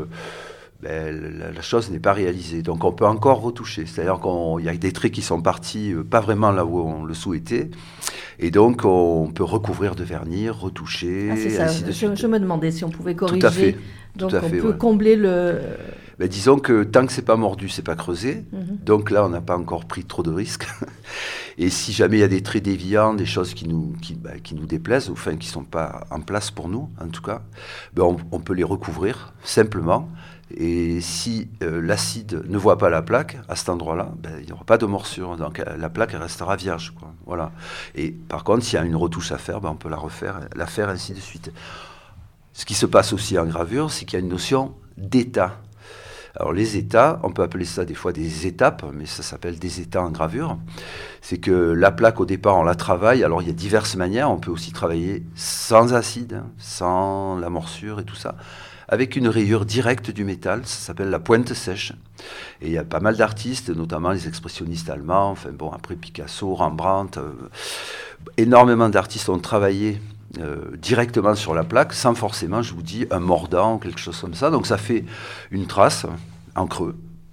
ben, la, la chose n'est pas réalisée. Donc on peut encore retoucher. C'est-à-dire qu'il y a des traits qui sont partis euh, pas vraiment là où on le souhaitait. Et donc on peut recouvrir de vernis, retoucher, ah, c'est ça. ainsi de je, suite. Je me demandais si on pouvait corriger. Tout à fait. Donc Tout à on fait, peut ouais. combler le... Ben, disons que tant que c'est pas mordu, c'est pas creusé. Mm-hmm. Donc là, on n'a pas encore pris trop de risques. Et si jamais il y a des traits déviants, des choses qui nous, qui, ben, qui nous déplaisent, enfin qui sont pas en place pour nous, en tout cas, ben, on, on peut les recouvrir simplement. Et si euh, l'acide ne voit pas la plaque, à cet endroit-là, ben, il n'y aura pas de morsure. Donc la plaque elle restera vierge, quoi. Voilà. Et par contre, s'il y a une retouche à faire, ben, on peut la refaire, la faire, ainsi de suite. Ce qui se passe aussi en gravure, c'est qu'il y a une notion d'état. Alors les états, on peut appeler ça des fois des étapes, mais ça s'appelle des états en gravure. C'est que la plaque, au départ, on la travaille. Alors il y a diverses manières. On peut aussi travailler sans acide, sans la morsure et tout ça, avec une rayure directe du métal. Ça s'appelle la pointe sèche. Et il y a pas mal d'artistes, notamment les expressionnistes allemands, enfin bon, après Picasso, Rembrandt, euh, énormément d'artistes ont travaillé Euh, directement sur la plaque, sans forcément, je vous dis, un mordant ou quelque chose comme ça. Donc ça fait une trace en creux.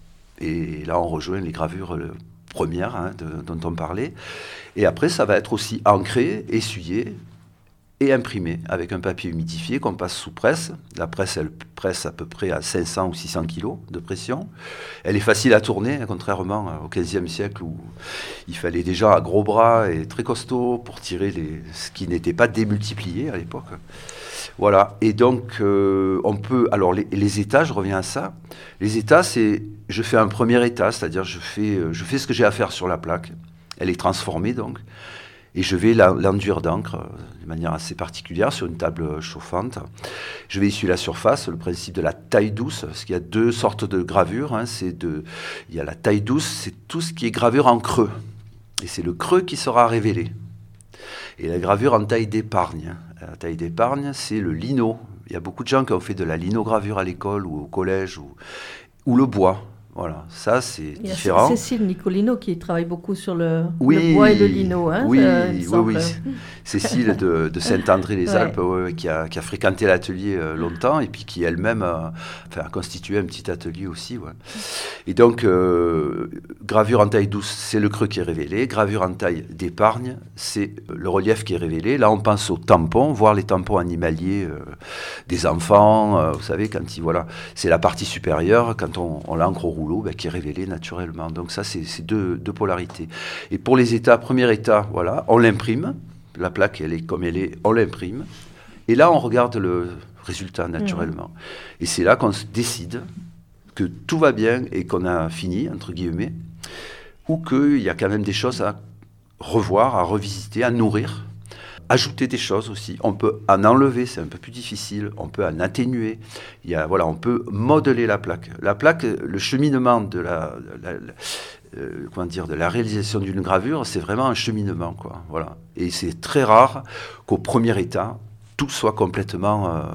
Et là, on rejoint les gravures euh, premières, hein, de, dont on parlait. Et après, ça va être aussi ancré, essuyé et imprimé avec un papier humidifié qu'on passe sous presse. La presse, elle presse à peu près à cinq cents ou six cents kilos de pression. Elle est facile à tourner, hein, contrairement au quinzième siècle où il fallait des gens à gros bras et très costauds pour tirer les, ce qui n'était pas démultiplié à l'époque. Voilà. Et donc, euh, on peut... Alors, les, les états, je reviens à ça. Les états, c'est... Je fais un premier état, c'est-à-dire je fais, je fais ce que j'ai à faire sur la plaque. Elle est transformée, donc. Et je vais l'enduire d'encre de manière assez particulière sur une table chauffante. Je vais essuyer la surface, le principe de la taille douce, parce qu'il y a deux sortes de gravures. Hein, c'est de, il y a la taille douce, c'est tout ce qui est gravure en creux. Et c'est le creux qui sera révélé. Et la gravure en taille d'épargne. La taille d'épargne, c'est le lino. Il y a beaucoup de gens qui ont fait de la linogravure à l'école ou au collège, ou, ou le bois. Voilà, ça c'est il y a différent. Cécile Nicolino qui travaille beaucoup sur le, oui, le bois et le lino. Hein, oui, ça, oui, oui. Cécile de, de Saint-André-les-Alpes, ouais. Ouais, qui, a, qui a fréquenté l'atelier euh, longtemps et puis qui elle-même a, enfin, a constitué un petit atelier aussi. Ouais. Et donc, euh, gravure en taille douce, c'est le creux qui est révélé. Gravure en taille d'épargne, c'est le relief qui est révélé. Là, on pense aux tampons, voir les tampons animaliers euh, des enfants. Euh, vous savez, quand ils, voilà, c'est la partie supérieure, quand on, on l'encre au rouleau, ben, qui est révélé naturellement. Donc ça, c'est, c'est deux, deux polarités. Et pour les états, premier état, voilà, on l'imprime. La plaque, elle est comme elle est, on l'imprime. Et là, on regarde le résultat naturellement. Mmh. Et c'est là qu'on se décide que tout va bien et qu'on a fini, entre guillemets, ou qu'il y a quand même des choses à revoir, à revisiter, à nourrir. Ajouter des choses aussi. On peut en enlever, c'est un peu plus difficile. On peut en atténuer. Il y a, voilà, on peut modeler la plaque. La plaque, le cheminement de la, la, la euh, comment dire, de la réalisation d'une gravure, c'est vraiment un cheminement, quoi. Voilà. Et c'est très rare qu'au premier état, tout soit complètement euh,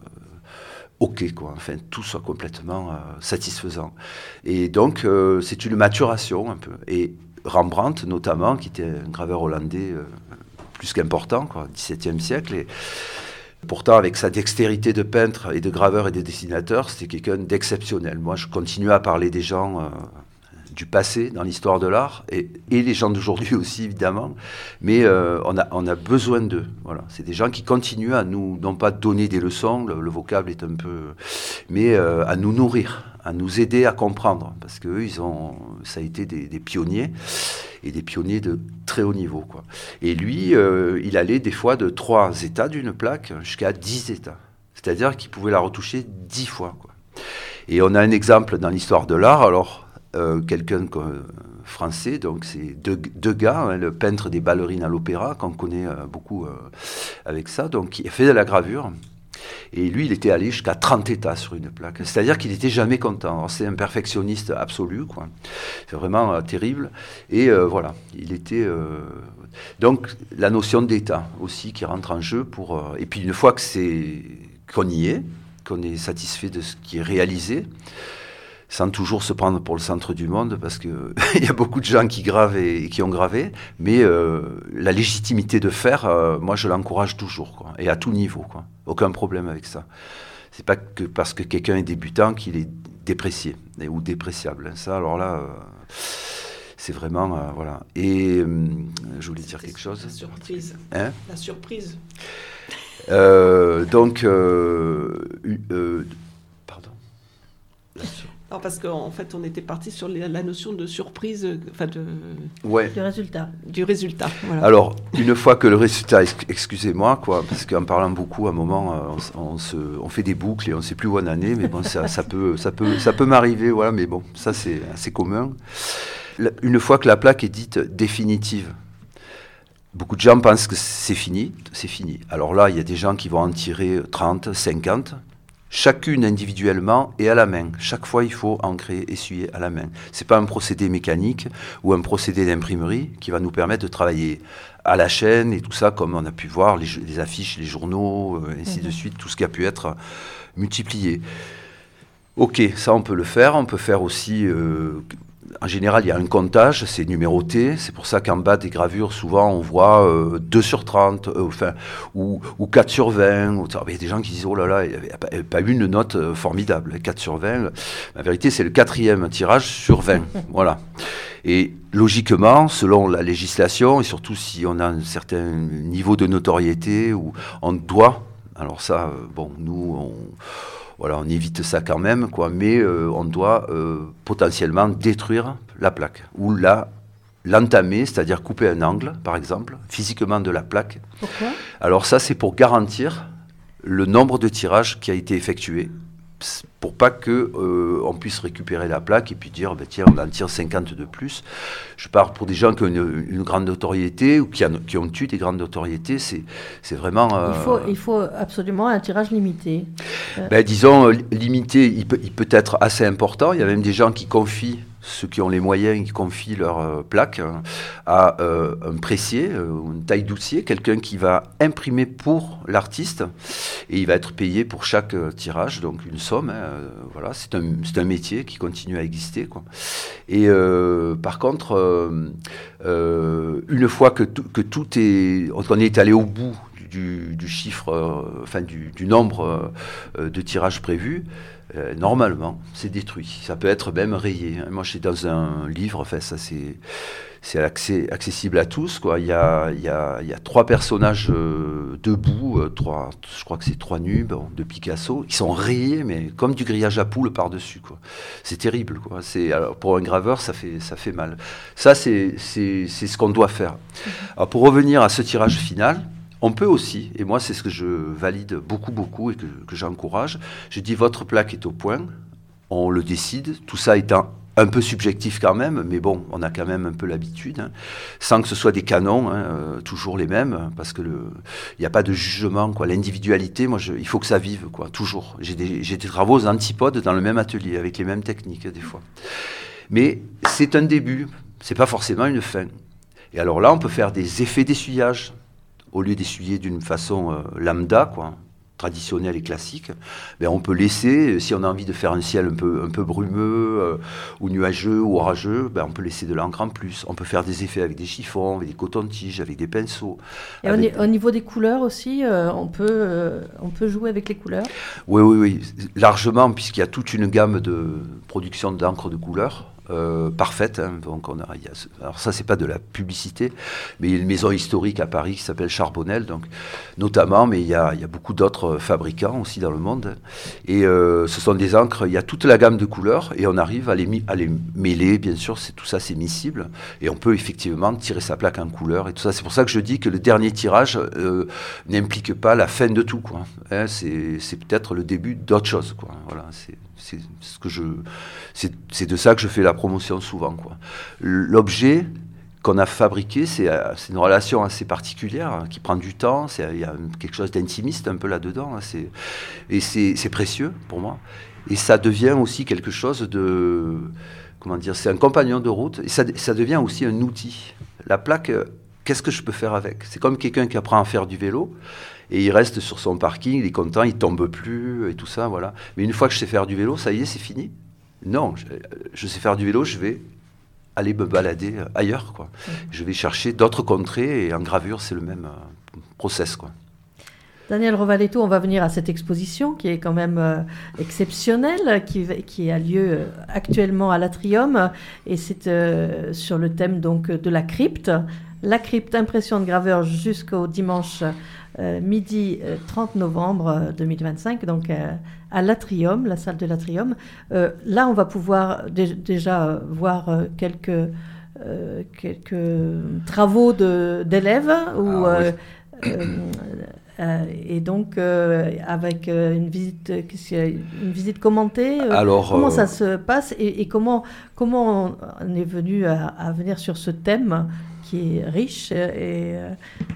OK, quoi. Enfin, tout soit complètement euh, satisfaisant. Et donc, euh, c'est une maturation un peu. Et Rembrandt, notamment, qui était un graveur hollandais euh, plus qu'important, quoi, dix-septième siècle, et pourtant avec sa dextérité de peintre et de graveur et de dessinateur, c'était quelqu'un d'exceptionnel. Moi, je continue à parler des gens, euh, du passé dans l'histoire de l'art, et, et les gens d'aujourd'hui aussi, évidemment. Mais euh, on, a, on a besoin d'eux. Voilà. C'est des gens qui continuent à nous, non pas donner des leçons, le, le vocable est un peu... mais euh, à nous nourrir, à nous aider à comprendre. Parce qu'eux, ils ont, ça a été des, des pionniers, et des pionniers de très haut niveau, quoi. Et lui, euh, il allait des fois de trois états d'une plaque jusqu'à dix états. C'est-à-dire qu'il pouvait la retoucher dix fois, quoi. Et on a un exemple dans l'histoire de l'art, alors... Euh, quelqu'un euh, français, donc c'est Degas, hein, le peintre des ballerines à l'opéra, qu'on connaît euh, beaucoup euh, avec ça, donc il a fait de la gravure, et lui il était allé jusqu'à trente états sur une plaque, c'est-à-dire qu'il n'était jamais content. Alors, c'est un perfectionniste absolu, quoi. C'est vraiment euh, terrible, et euh, voilà, il était... Euh... Donc la notion d'état aussi qui rentre en jeu, pour, euh... et puis une fois que c'est... qu'on y est, qu'on est satisfait de ce qui est réalisé, sans toujours se prendre pour le centre du monde, parce qu'il y a beaucoup de gens qui gravent et, et qui ont gravé, mais euh, la légitimité de faire, euh, moi je l'encourage toujours, quoi, et à tout niveau, quoi. Aucun problème avec ça. C'est pas que parce que quelqu'un est débutant qu'il est déprécié et, ou dépréciable. Ça, alors là, euh, c'est vraiment... Euh, voilà. Et euh, je voulais dire quelque chose. La surprise. Hein ? La surprise. Euh, donc... Euh, euh, pardon. La surprise. Non, parce qu'en fait, on était parti sur les, la notion de surprise, enfin de, ouais. du résultat. Du résultat. Voilà. Alors, une fois que le résultat, excusez-moi, quoi, parce qu'en parlant beaucoup, à un moment, on, on, se, on fait des boucles et on ne sait plus où on en est, mais bon, ça, ça peut, ça peut, ça peut m'arriver, voilà, mais bon, ça c'est assez commun. Une fois que la plaque est dite définitive, beaucoup de gens pensent que c'est fini, c'est fini. Alors là, il y a des gens qui vont en tirer trente, cinquante. Chacune individuellement et à la main. Chaque fois, il faut ancrer, essuyer à la main. Ce n'est pas un procédé mécanique ou un procédé d'imprimerie qui va nous permettre de travailler à la chaîne et tout ça, comme on a pu voir, les, les affiches, les journaux, euh, ainsi mmh. de suite, tout ce qui a pu être multiplié. Ok, ça on peut le faire. On peut faire aussi... Euh, en général, il y a un comptage, c'est numéroté. C'est pour ça qu'en bas des gravures, souvent, on voit euh, deux sur trente, euh, enfin, ou, ou quatre sur vingt. Ou, il y a des gens qui disent, oh là là, il n'y avait pas, pas une note euh, formidable, quatre sur vingt. La vérité, c'est le quatrième tirage sur vingt. Voilà. Et logiquement, selon la législation, et surtout si on a un certain niveau de notoriété, où on doit, alors ça, euh, bon, nous, on... Voilà, on évite ça quand même, quoi, mais euh, on doit euh, potentiellement détruire la plaque ou la, l'entamer, c'est-à-dire couper un angle, par exemple, physiquement de la plaque. Pourquoi ? Alors ça, c'est pour garantir le nombre de tirages qui a été effectué, pour pas qu'on euh, puisse récupérer la plaque et puis dire, ben, tiens, on en tire cinquante de plus. Je parle pour des gens qui ont une, une grande notoriété ou qui, a, qui ont eu des grandes notoriétés, c'est, c'est vraiment... Euh, il, faut, il faut absolument un tirage limité. Ben, disons, limité, il peut, il peut être assez important. Il y a même des gens qui confient, ceux qui ont les moyens, qui confient leur euh, plaque hein, à euh, un pressier, euh, une taille d'oussier, quelqu'un qui va imprimer pour l'artiste et il va être payé pour chaque euh, tirage, donc une somme. Hein, euh, voilà, c'est un, c'est un métier qui continue à exister, quoi. Et euh, par contre, euh, euh, une fois que tout, que tout est, qu'on est allé au bout du, du chiffre, euh, enfin du, du nombre euh, de tirages prévus, Euh, normalement, c'est détruit. Ça peut être même rayé. Moi, je suis dans un livre, enfin, ça c'est, c'est accès, accessible à tous, quoi. Il y a, il y a, il y a trois personnages euh, debout, euh, trois, je crois que c'est trois nus bon, de Picasso. Ils sont rayés, mais comme du grillage à poules par-dessus, quoi. C'est terrible, quoi. C'est, alors, pour un graveur, ça fait, ça fait mal. Ça, c'est, c'est, c'est ce qu'on doit faire. Alors, pour revenir à ce tirage final, on peut aussi, et moi c'est ce que je valide beaucoup, beaucoup et que, que j'encourage, je dis votre plaque est au point, on le décide, tout ça étant un peu subjectif quand même, mais bon, on a quand même un peu l'habitude, hein, sans que ce soit des canons, hein, euh, toujours les mêmes, parce que le, il n'y a pas de jugement, quoi. L'individualité, moi, je, il faut que ça vive, quoi, toujours. J'ai des, j'ai des travaux aux antipodes dans le même atelier, avec les mêmes techniques, des fois. Mais c'est un début, c'est pas forcément une fin. Et alors là, on peut faire des effets d'essuyage, au lieu d'essuyer d'une façon euh, lambda, quoi, traditionnelle et classique, ben on peut laisser, si on a envie de faire un ciel un peu, un peu brumeux, euh, ou nuageux, ou orageux, ben on peut laisser de l'encre en plus. On peut faire des effets avec des chiffons, avec des cotons-tiges, avec des pinceaux. Et avec... au niveau des couleurs aussi, euh, on, peut, euh, on peut jouer avec les couleurs ? Oui, oui, oui, largement, puisqu'il y a toute une gamme de production d'encre de couleurs. euh, parfaite. Hein, donc on a, il y a, alors ça, c'est pas de la publicité, mais il y a une maison historique à Paris qui s'appelle Charbonnel, donc, notamment, mais il y a, il y a beaucoup d'autres fabricants aussi dans le monde. Et euh, ce sont des encres, il y a toute la gamme de couleurs, et on arrive à les, à les mêler, bien sûr, c'est, tout ça c'est miscible, et on peut effectivement tirer sa plaque en couleur, et tout ça. C'est pour ça que je dis que le dernier tirage euh, n'implique pas la fin de tout, quoi. Hein, c'est, c'est peut-être le début d'autre chose, quoi. Voilà, c'est, c'est ce que je, c'est, c'est de ça que je fais la promotion souvent, quoi. L'objet qu'on a fabriqué, c'est, c'est une relation assez particulière, hein, qui prend du temps, c'est, il y a quelque chose d'intimiste un peu là-dedans, hein, c'est, et c'est, c'est précieux pour moi. Et ça devient aussi quelque chose de, comment dire, c'est un compagnon de route, et ça, ça devient aussi un outil. La plaque, qu'est-ce que je peux faire avec ? C'est comme quelqu'un qui apprend à faire du vélo, et il reste sur son parking, il est content, il tombe plus, et tout ça, voilà. Mais une fois que je sais faire du vélo, ça y est, c'est fini ? Non, je, je sais faire du vélo, je vais aller me balader ailleurs, quoi. Mmh. Je vais chercher d'autres contrées, et en gravure, c'est le même euh, process, quoi. Daniel Rovaletto, on va venir à cette exposition qui est quand même euh, exceptionnelle, qui, qui a lieu euh, actuellement à l'Atrium, et c'est euh, sur le thème donc de la crypte. La crypte, impression de graveur jusqu'au dimanche euh, midi euh, trente novembre deux mille vingt-cinq, donc euh, à l'Atrium, la salle de l'Atrium. Euh, là, on va pouvoir dé- déjà euh, voir euh, quelques, euh, quelques travaux de, d'élèves ou, ah, euh, oui. euh, euh, et donc euh, avec euh, une visite, une visite commentée. Euh, Alors, comment euh... ça se passe et, et comment comment on est venu à, à venir sur ce thème qui est riche et. Euh...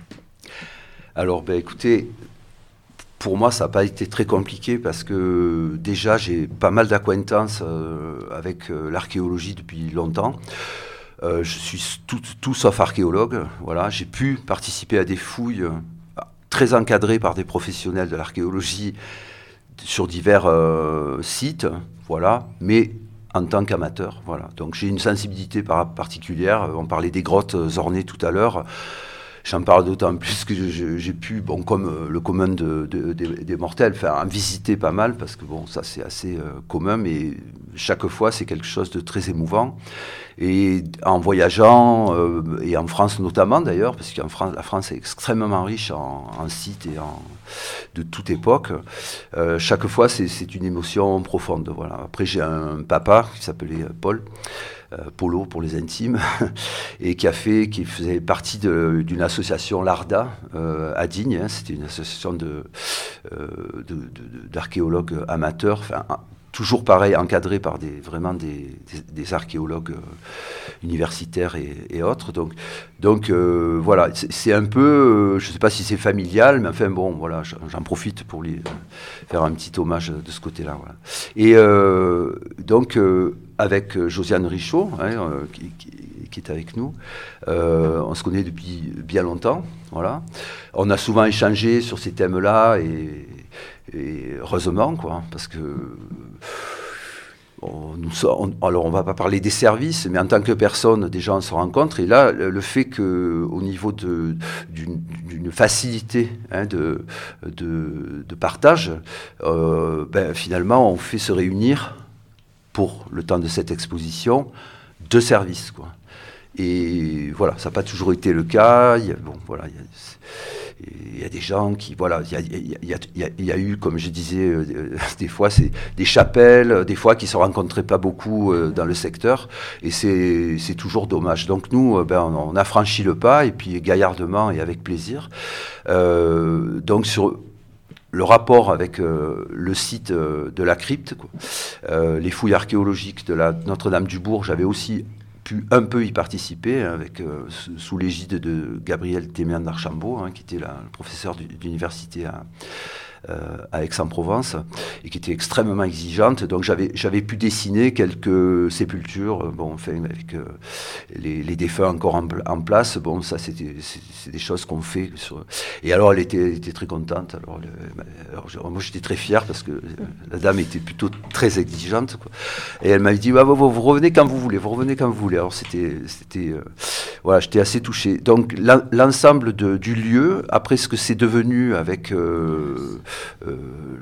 Alors, ben écoutez. Pour moi, ça n'a pas été très compliqué parce que déjà, j'ai pas mal d'acquaintances euh, avec euh, l'archéologie depuis longtemps. Euh, je suis tout, tout sauf archéologue. Voilà. J'ai pu participer à des fouilles euh, très encadrées par des professionnels de l'archéologie sur divers euh, sites, voilà, mais en tant qu'amateur. Voilà. Donc j'ai une sensibilité par, particulière. On parlait des grottes ornées tout à l'heure. J'en parle d'autant plus que je, j'ai pu, bon, comme euh, le commun de, de, de, des mortels, enfin, en visiter pas mal, parce que bon, ça c'est assez euh, commun, mais chaque fois c'est quelque chose de très émouvant. Et en voyageant, euh, et en France notamment d'ailleurs, parce qu'en France, la France est extrêmement riche en, en sites et en, de toute époque, euh, chaque fois c'est, c'est une émotion profonde. Voilà. Après j'ai un papa qui s'appelait Paul, Euh, Polo pour les intimes, et qui a fait, qui faisait partie de, d'une association l'Arda euh, à Digne. Hein, c'était une association de, euh, de, de, d'archéologues amateurs, enfin toujours pareil, encadré par des vraiment des, des, des archéologues euh, universitaires et, et autres. Donc, donc euh, voilà, c'est, c'est un peu, euh, je ne sais pas si c'est familial, mais enfin bon, voilà, j'en profite pour lui faire un petit hommage de ce côté-là. Voilà. Et euh, donc. Euh, avec Josiane Richaud, hein, euh, qui, qui, qui est avec nous. Euh, on se connaît depuis bien longtemps. Voilà. On a souvent échangé sur ces thèmes-là, et, et heureusement, quoi, parce que... On, on, alors, on ne va pas parler des services, mais en tant que personne, déjà, on se rencontre. Et là, le, le fait qu'au niveau de, d'une, d'une facilité hein, de, de, de partage, euh, ben, finalement, on fait se réunir pour le temps de cette exposition, deux services, quoi. Et voilà, ça n'a pas toujours été le cas. Il y a, bon, voilà, il y a, il y a des gens qui, voilà, il y a, il y a, il y a, il y a eu, comme je disais, euh, des fois, c'est des chapelles, des fois qui ne se rencontraient pas beaucoup euh, dans le secteur, et c'est, c'est toujours dommage. Donc nous, euh, ben, on, on a franchi le pas, et puis gaillardement et avec plaisir. Euh, donc sur le rapport avec euh, le site euh, de la crypte, quoi. Euh, les fouilles archéologiques de la Notre-Dame-du-Bourg, j'avais aussi pu un peu y participer, hein, avec, euh, sous l'égide de Gabriel Téméan d'Archambault, hein, qui était là, le professeur du, d'université à, euh, à Aix-en-Provence, et qui était extrêmement exigeante. Donc j'avais, j'avais pu dessiner quelques sépultures, bon, enfin, avec euh, les, les défunts encore en, en place. Bon, ça, c'était, c'est, c'est des choses qu'on fait. Sur... Et alors, elle était, elle était très contente. Alors, le, alors je, moi, j'étais très fier parce que la dame était plutôt très exigeante, quoi. Et elle m'avait dit, bah, vous, vous revenez quand vous voulez, vous revenez quand vous voulez. Alors, c'était... c'était euh, voilà, j'étais assez touché. Donc, l'ensemble de, du lieu, après ce que c'est devenu avec... Euh, euh,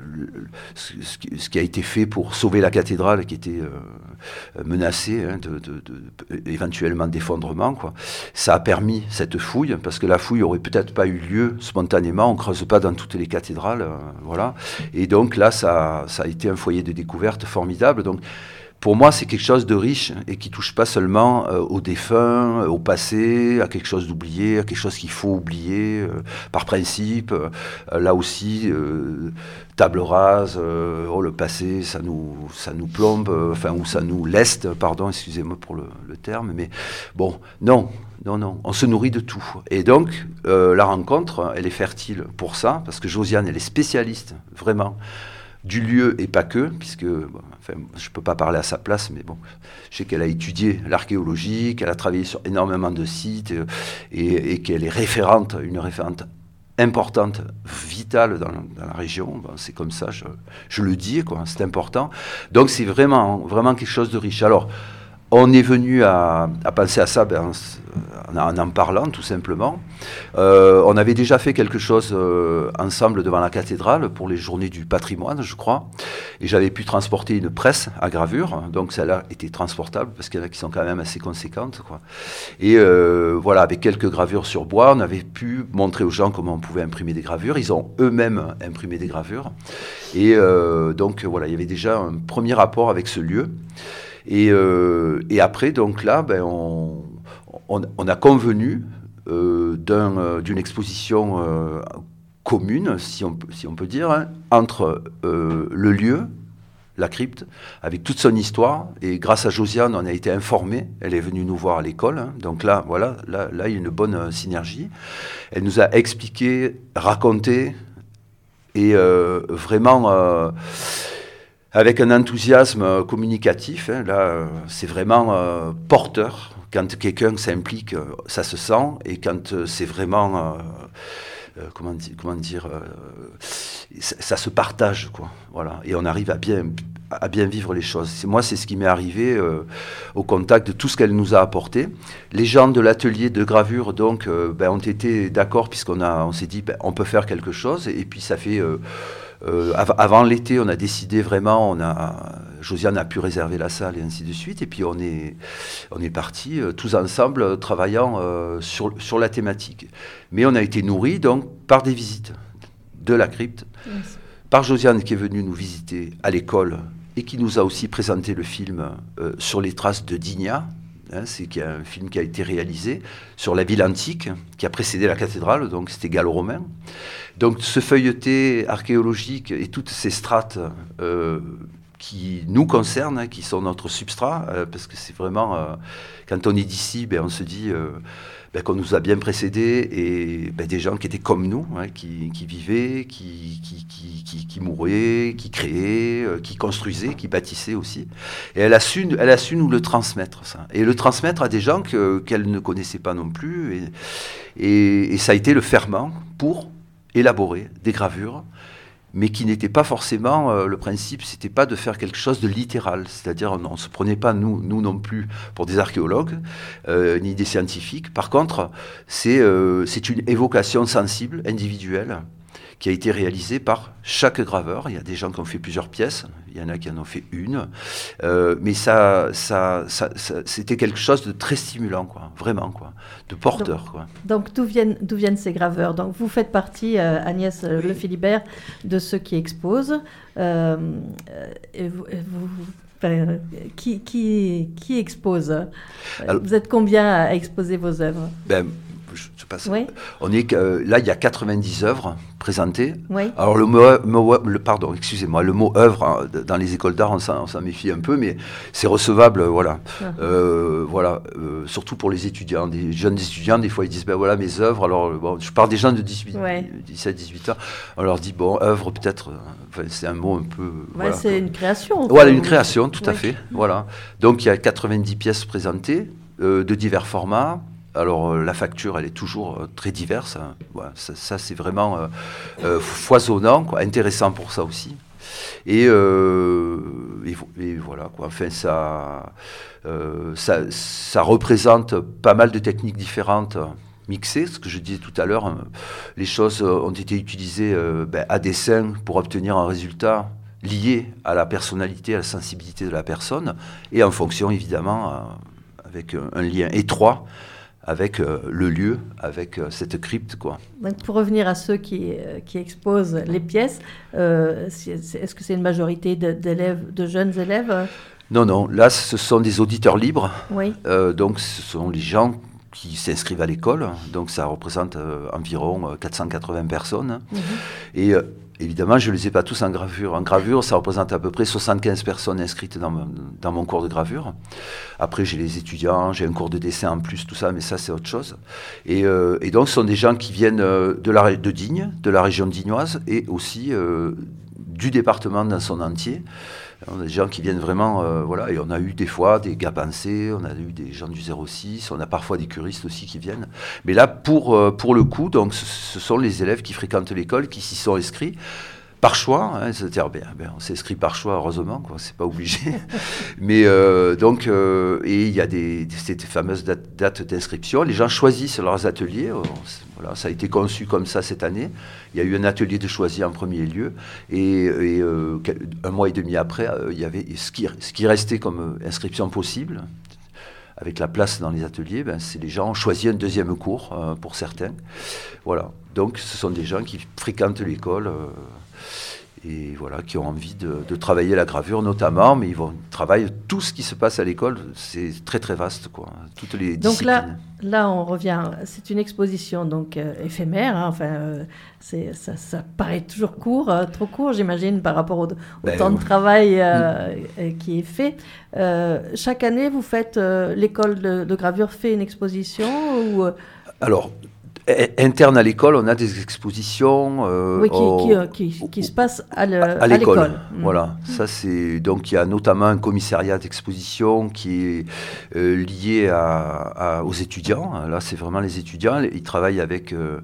ce, ce, qui, ce qui a été fait pour sauver la cathédrale qui était euh, menacée hein, de, de, de, éventuellement d'effondrement, quoi. Ça a permis cette fouille, parce que la fouille aurait peut-être pas eu lieu spontanément, on creuse pas dans toutes les cathédrales, euh, voilà. Et donc là, ça, ça a été un foyer de découverte formidable. Donc, pour moi, c'est quelque chose de riche et qui touche pas seulement euh, aux défunts, au passé, à quelque chose d'oublié, à quelque chose qu'il faut oublier euh, par principe. Euh, là aussi, euh, table rase, euh, oh, le passé, ça nous, ça nous plombe, euh, enfin, ou ça nous leste, pardon, excusez-moi pour le, le terme, mais bon, non. Non, non, on se nourrit de tout. Et donc, euh, la rencontre, elle est fertile pour ça, parce que Josiane, elle est spécialiste, vraiment, du lieu et pas que, puisque, bon, enfin, je ne peux pas parler à sa place, mais bon, je sais qu'elle a étudié l'archéologie, qu'elle a travaillé sur énormément de sites, et, et, et qu'elle est référente, une référente importante, vitale dans, dans la région. Bon, c'est comme ça, je, je le dis, quoi, c'est important. Donc, c'est vraiment, vraiment quelque chose de riche. Alors, on est venu à, à penser à ça ben, en, en en parlant, tout simplement. Euh, on avait déjà fait quelque chose euh, ensemble devant la cathédrale pour les journées du patrimoine, je crois. Et j'avais pu transporter une presse à gravure. Donc celle-là était transportable parce qu'il y en a qui sont quand même assez conséquentes, quoi. Et euh, voilà, avec quelques gravures sur bois, on avait pu montrer aux gens comment on pouvait imprimer des gravures. Ils ont eux-mêmes imprimé des gravures. Et euh, donc voilà, il y avait déjà un premier rapport avec ce lieu. Et, euh, et après, donc là, ben, on, on, on a convenu euh, d'un, euh, d'une exposition euh, commune, si on, si on peut dire, hein, entre euh, le lieu, la crypte, avec toute son histoire. Et grâce à Josiane, on a été informés. Elle est venue nous voir à l'école. Hein. Donc là, voilà, là, là, il y a une bonne euh, synergie. Elle nous a expliqué, raconté, et euh, vraiment... Euh, avec un enthousiasme communicatif, hein, là, c'est vraiment euh, porteur. Quand quelqu'un s'implique, ça se sent. Et quand euh, c'est vraiment, euh, euh, comment, di- comment dire, euh, ça, ça se partage, quoi. Voilà. Et on arrive à bien, à bien vivre les choses. C'est, moi, c'est ce qui m'est arrivé euh, au contact de tout ce qu'elle nous a apporté. Les gens de l'atelier de gravure, donc, euh, ben, ont été d'accord, puisqu'on a, on s'est dit, ben, on peut faire quelque chose. Et, et puis, ça fait... Euh, Euh, av- avant l'été, on a décidé vraiment, on a, Josiane a pu réserver la salle et ainsi de suite, et puis on est, on est partis euh, tous ensemble euh, travaillant euh, sur, sur la thématique. Mais on a été nourris donc par des visites de la crypte, yes. Par Josiane qui est venue nous visiter à l'école et qui nous a aussi présenté le film euh, sur les traces de Digna. Hein, c'est un film qui a été réalisé sur la ville antique qui a précédé la cathédrale, donc c'était gallo-romain. Donc ce feuilleté archéologique et toutes ces strates euh, qui nous concernent, hein, qui sont notre substrat, euh, parce que c'est vraiment, euh, quand on est d'ici, ben, on se dit euh, ben, qu'on nous a bien précédés, et ben, des gens qui étaient comme nous, hein, qui, qui vivaient, qui, qui, qui, qui, qui mouraient, qui créaient, euh, qui construisaient, qui bâtissaient aussi. Et elle a su, elle a su nous le transmettre, ça. Et le transmettre à des gens que, qu'elle ne connaissait pas non plus. Et, et, et ça a été le ferment pour élaborer des gravures, mais qui n'était pas forcément, euh, le principe, c'était pas de faire quelque chose de littéral, c'est-à-dire on ne se prenait pas, nous, nous non plus, pour des archéologues, euh, ni des scientifiques. Par contre, c'est, euh, c'est une évocation sensible, individuelle, qui a été réalisée par chaque graveur. Il y a des gens qui ont fait plusieurs pièces, il y en a qui en ont fait une, euh, mais ça, ça, ça, ça, c'était quelque chose de très stimulant, quoi, vraiment, quoi, de porteur. Donc, quoi. donc d'où, viennent, d'où viennent ces graveurs? Donc vous faites partie, euh, Agnès euh, oui. Le Philibert, de ceux qui exposent. Euh, et vous, et vous, enfin, qui, qui, qui expose? Alors, vous êtes combien à exposer vos œuvres? ben, je, je passe. Oui. On est, euh, là, il y a quatre-vingt-dix œuvres présentées. Oui. Alors, le mot, mot, le, pardon, excusez-moi, le mot œuvre, hein, dans les écoles d'art, on s'en, on s'en méfie un peu, mais c'est recevable, voilà. Uh-huh. Euh, voilà, euh, surtout pour les étudiants. Des jeunes étudiants, des fois, ils disent, ben voilà, mes œuvres. Alors, bon, je parle des gens de dix-huit, ouais. dix-sept, dix-huit ans. On leur dit, bon, œuvre, peut-être, enfin, c'est un mot un peu... Ouais, voilà, c'est quoi. Une création. Voilà, une création, tout ouais. à fait. Mmh. Voilà. Donc, il y a quatre-vingt-dix pièces présentées, euh, de divers formats. Alors, euh, la facture, elle est toujours euh, très diverse. Hein. Ouais, ça, ça, c'est vraiment euh, euh, foisonnant, quoi, intéressant pour ça aussi. Et, euh, et, et voilà, quoi. Enfin, ça, euh, ça, ça représente pas mal de techniques différentes mixé, ce que je disais tout à l'heure, euh, les choses ont été utilisées euh, ben, à dessein pour obtenir un résultat lié à la personnalité, à la sensibilité de la personne, et en fonction évidemment, euh, avec un, un lien étroit avec euh, le lieu, avec euh, cette crypte, quoi. Donc pour revenir à ceux qui, euh, qui exposent les pièces, euh, c'est, c'est, est-ce que c'est une majorité de, d'élèves, de jeunes élèves? Non, non, là ce sont des auditeurs libres, oui. euh, donc ce sont les gens qui s'inscrivent à l'école, donc ça représente euh, environ euh, quatre cent quatre-vingts personnes. Mmh. Et euh, évidemment, je ne les ai pas tous en gravure. En gravure, ça représente à peu près soixante-quinze personnes inscrites dans mon, dans mon cours de gravure. Après, j'ai les étudiants, j'ai un cours de dessin en plus, tout ça, mais ça, c'est autre chose. Et, euh, et donc, ce sont des gens qui viennent de, la, de Digne, de la région dignoise, et aussi euh, du département dans son entier. On a des gens qui viennent vraiment, euh, voilà, et on a eu des fois des Gapancés, on a eu des gens du zéro six, on a parfois des curistes aussi qui viennent. Mais là, pour, euh, pour le coup, donc, ce, ce sont les élèves qui fréquentent l'école, qui s'y sont inscrits par choix, hein, c'est-à-dire, ben, ben, on s'inscrit par choix, heureusement, quoi, c'est pas obligé. Mais euh, donc, euh, et il y a des, ces fameuses dates, dates d'inscription, les gens choisissent leurs ateliers, euh, voilà, ça a été conçu comme ça cette année. Il y a eu un atelier de choisi en premier lieu, et, et euh, un mois et demi après, euh, il y avait ce qui, ce qui restait comme inscription possible, avec la place dans les ateliers, ben, c'est les gens ont choisi un deuxième cours euh, pour certains. Voilà, donc ce sont des gens qui fréquentent l'école, euh, et voilà, qui ont envie de, de travailler la gravure notamment, mais ils vont travailler tout ce qui se passe à l'école, c'est très très vaste, quoi, toutes les donc disciplines. Donc là, là, on revient, c'est une exposition donc euh, éphémère, hein, enfin, euh, c'est, ça, ça paraît toujours court, euh, trop court, j'imagine, par rapport au, au ben, temps oui. de travail euh, mmh. qui est fait. Euh, chaque année, vous faites, euh, l'école de, de gravure fait une exposition ou... Alors, interne à l'école, on a des expositions euh, oui, qui, au, qui, qui, qui se passent à, le, à, à l'école. l'école. Mmh. Voilà, mmh. ça c'est donc il y a notamment un commissariat d'exposition qui est euh, lié à, à, aux étudiants. Là, c'est vraiment les étudiants. Ils travaillent avec euh,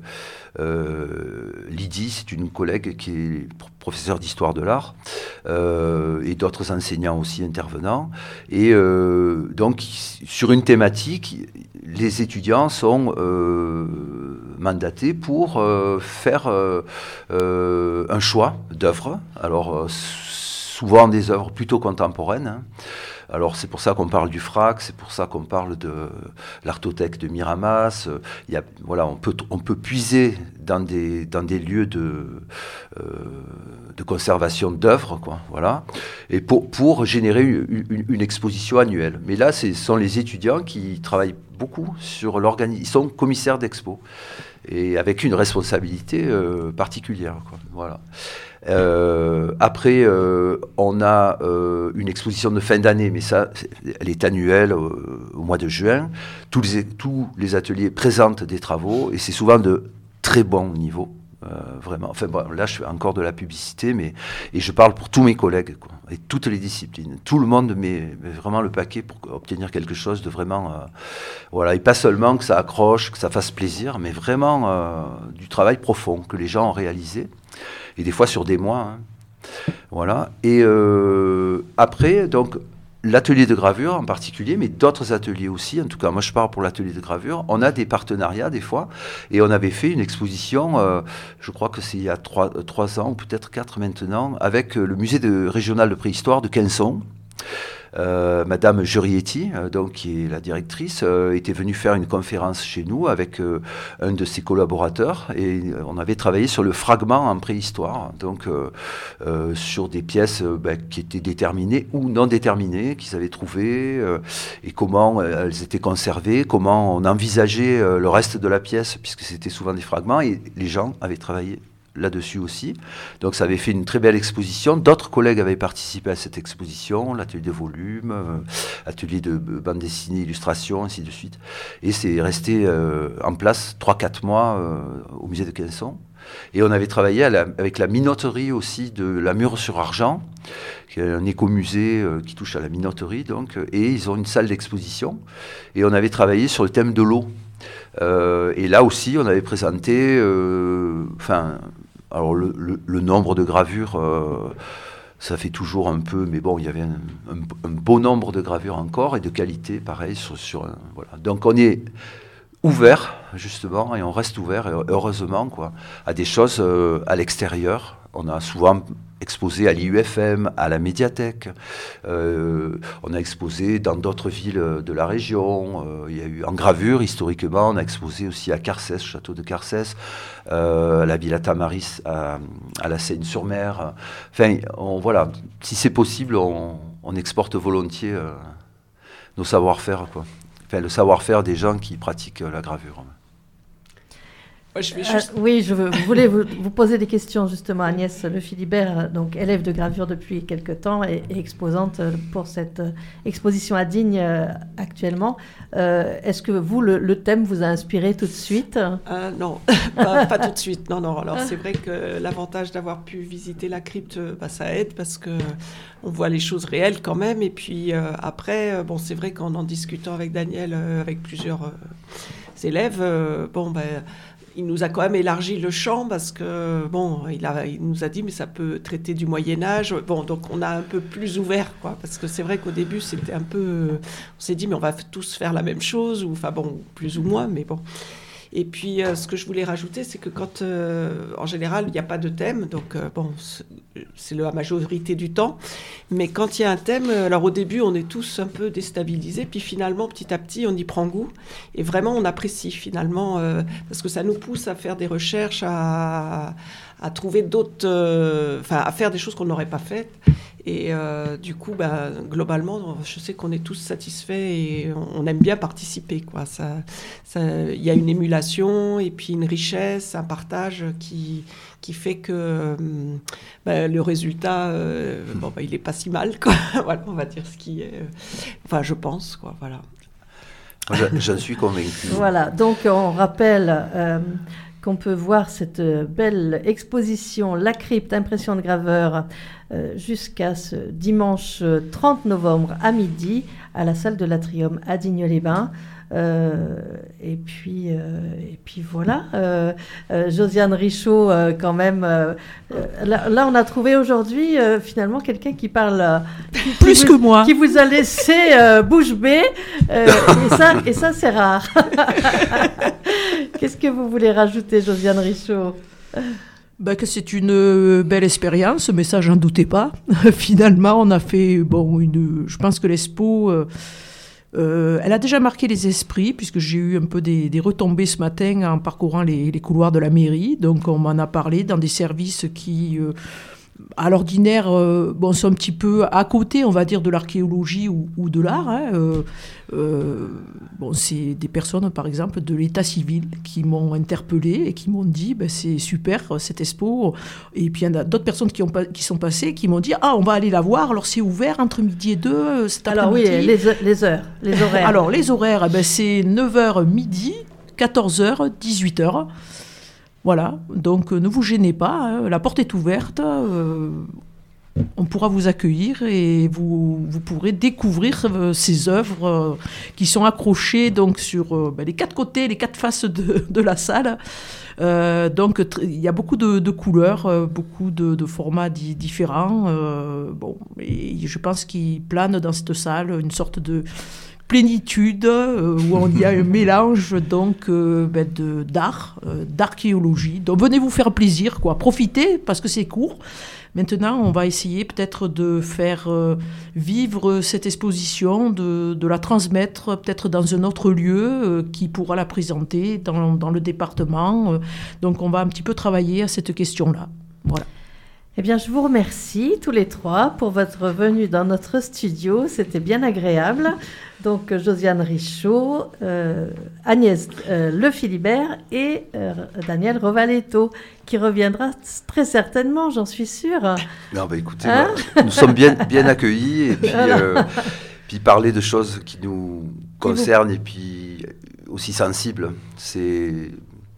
euh, Lydie, c'est une collègue qui est professeure d'histoire de l'art, euh, et d'autres enseignants aussi intervenants. Et euh, donc sur une thématique, les étudiants sont euh, mandatés pour euh, faire euh, euh, un choix d'œuvres. Alors, euh, souvent des œuvres plutôt contemporaines. Hein. Alors, c'est pour ça qu'on parle du Frac, c'est pour ça qu'on parle de l'Artothèque de Miramas. Il y a, voilà, on peut, on peut puiser dans des, dans des lieux de, euh, de conservation d'œuvres, quoi, voilà, et pour, pour générer une, une, une exposition annuelle. Mais là, ce sont les étudiants qui travaillent beaucoup sur l'organisation. Ils sont commissaires d'expo, et avec une responsabilité euh, particulière, quoi, voilà. Euh, après, euh, on a euh, une exposition de fin d'année, mais ça, elle est annuelle euh, au mois de juin. Tous les, tous les ateliers présentent des travaux, et c'est souvent de très bon niveau, euh, vraiment. Enfin, bon, là, je fais encore de la publicité, mais et je parle pour tous mes collègues, quoi, et toutes les disciplines. Tout le monde met, met vraiment le paquet pour obtenir quelque chose de vraiment, euh, voilà, et pas seulement que ça accroche, que ça fasse plaisir, mais vraiment euh, du travail profond que les gens ont réalisé. Et des fois sur des mois. Hein. Voilà. Et euh, après, donc, l'atelier de gravure en particulier, mais d'autres ateliers aussi, en tout cas, moi je parle pour l'atelier de gravure, on a des partenariats des fois, et on avait fait une exposition, euh, je crois que c'est il y a trois, trois ans, ou peut-être quatre maintenant, avec le musée de, régional de préhistoire de Quinson. Euh, Madame Jurietti, euh, donc, qui est la directrice, euh, était venue faire une conférence chez nous avec euh, un de ses collaborateurs, et euh, on avait travaillé sur le fragment en préhistoire, donc euh, euh, sur des pièces euh, ben, qui étaient déterminées ou non déterminées, qu'ils avaient trouvées, euh, et comment euh, elles étaient conservées, comment on envisageait euh, le reste de la pièce, puisque c'était souvent des fragments, et les gens avaient travaillé là-dessus aussi. Donc ça avait fait une très belle exposition. D'autres collègues avaient participé à cette exposition, l'atelier de volume, euh, atelier de bande dessinée, illustration, ainsi de suite. Et c'est resté euh, en place trois quatre mois euh, au musée de Quinson. Et on avait travaillé à la, avec la minoterie aussi de la Mure-sur-Argent, qui est un écomusée euh, qui touche à la minoterie, donc, et ils ont une salle d'exposition. Et on avait travaillé sur le thème de l'eau. Euh, et là aussi, on avait présenté, euh, enfin, alors le, le, le nombre de gravures, euh, ça fait toujours un peu, mais bon, il y avait un, un, un beau nombre de gravures encore, et de qualité, pareil, sur, sur un, voilà. Donc on est ouvert, justement, et on reste ouvert, et heureusement, quoi, à des choses euh, à l'extérieur. On a souvent exposé à l'I U F M, à la médiathèque. Euh, on a exposé dans d'autres villes de la région. Euh, il y a eu en gravure, historiquement, on a exposé aussi à Carcès, au château de Carcès, euh, à la Villa Tamaris, à, à la Seine-sur-Mer. Enfin, on, voilà, si c'est possible, on, on exporte volontiers euh, nos savoir-faire, quoi. Enfin, le savoir-faire des gens qui pratiquent la gravure. Ouais, je vais juste... euh, oui, je veux, voulais vous, vous poser des questions justement. Agnès Le Philibert, donc élève de gravure depuis quelque temps et, et exposante pour cette exposition à Digne euh, actuellement. Euh, est-ce que vous, le, le thème vous a inspiré tout de suite ? euh, Non, pas, pas tout de suite. Non, non. Alors c'est vrai que l'avantage d'avoir pu visiter la crypte, bah, ça aide parce que on voit les choses réelles quand même. Et puis euh, après, euh, bon, c'est vrai qu'en en discutant avec Daniel, euh, avec plusieurs euh, élèves, euh, bon, ben. Il nous a quand même élargi le champ parce que, bon, il, a, il nous a dit, mais ça peut traiter du Moyen-Âge. Bon, donc on a un peu plus ouvert, quoi. Parce que c'est vrai qu'au début, c'était un peu... On s'est dit, mais on va tous faire la même chose, ou enfin bon, plus ou moins, mais bon. Et puis, euh, ce que je voulais rajouter, c'est que quand, euh, en général, il n'y a pas de thème, donc euh, bon, c'est, c'est la majorité du temps, mais quand il y a un thème, alors au début, on est tous un peu déstabilisés, puis finalement, petit à petit, on y prend goût, et vraiment, on apprécie finalement, euh, parce que ça nous pousse à faire des recherches, à, à trouver d'autres, enfin, euh, à faire des choses qu'on n'aurait pas faites. Et euh, du coup, bah, globalement, je sais qu'on est tous satisfaits et on, on aime bien participer, quoi. Ça, ça, y a une émulation et puis une richesse, un partage qui, qui fait que euh, bah, le résultat, euh, bon, bah, il n'est pas si mal, quoi. Voilà, on va dire ce qui est... Enfin, je pense, quoi, voilà. Je, je suis convaincu. Voilà, donc on rappelle... Euh, qu'on peut voir cette belle exposition La Crypte, impression de graveur, euh, jusqu'à ce dimanche trente novembre à midi à la salle de l'Atrium à Digne-les-Bains. Euh, et, puis, euh, et puis voilà, euh, euh, Josiane Richaud, euh, quand même, euh, là, là on a trouvé aujourd'hui euh, finalement quelqu'un qui parle euh, qui, plus qui que vous, moi, qui vous a laissé euh, bouche bée, euh, et, ça, et ça c'est rare. Qu'est-ce que vous voulez rajouter, Josiane Richaud ? Ben que c'est une belle expérience, mais ça j'en doutais pas. Finalement, on a fait, bon, une, je pense que l'expo, euh, euh, elle a déjà marqué les esprits, puisque j'ai eu un peu des, des retombées ce matin en parcourant les, les couloirs de la mairie. Donc on m'en a parlé dans des services qui... Euh, à l'ordinaire, euh, bon, sont un petit peu à côté, on va dire, de l'archéologie ou, ou de l'art. Hein. Euh, euh, bon, c'est des personnes, par exemple, de l'état civil qui m'ont interpellée et qui m'ont dit ben, c'est super cette expo. Et puis il y en a d'autres personnes qui, ont, qui sont passées qui m'ont dit ah, on va aller la voir. Alors c'est ouvert entre midi et deux cet après-midi. Alors oui, les, les heures, les horaires. Alors les horaires, ben, c'est neuf heures midi, quatorze heures, dix-huit heures. Voilà, donc euh, ne vous gênez pas, hein, la porte est ouverte, euh, on pourra vous accueillir et vous, vous pourrez découvrir euh, ces œuvres euh, qui sont accrochées donc, sur euh, ben, les quatre côtés, les quatre faces de, de la salle. Euh, donc il tr- y a beaucoup de, de couleurs, euh, beaucoup de, de formats di- différents. Euh, bon, et je pense qu'il plane dans cette salle une sorte de... plénitude, euh, où on y a un mélange donc, euh, ben de, d'art, euh, d'archéologie. Donc venez vous faire plaisir, quoi. Profitez, parce que c'est court. Maintenant, on va essayer peut-être de faire euh, vivre cette exposition, de, de la transmettre peut-être dans un autre lieu euh, qui pourra la présenter dans, dans le département. Euh, donc on va un petit peu travailler à cette question-là. Voilà. Eh bien, je vous remercie tous les trois pour votre venue dans notre studio. C'était bien agréable. Donc, Josiane Richaud, euh, Agnès euh, Le Philibert et euh, Daniel Rovaletto, qui reviendra très certainement, j'en suis sûre. Non, bah écoutez, Hein bah, nous sommes bien, bien accueillis et puis, Voilà. euh, puis parler de choses qui nous concernent et puis aussi sensibles, c'est...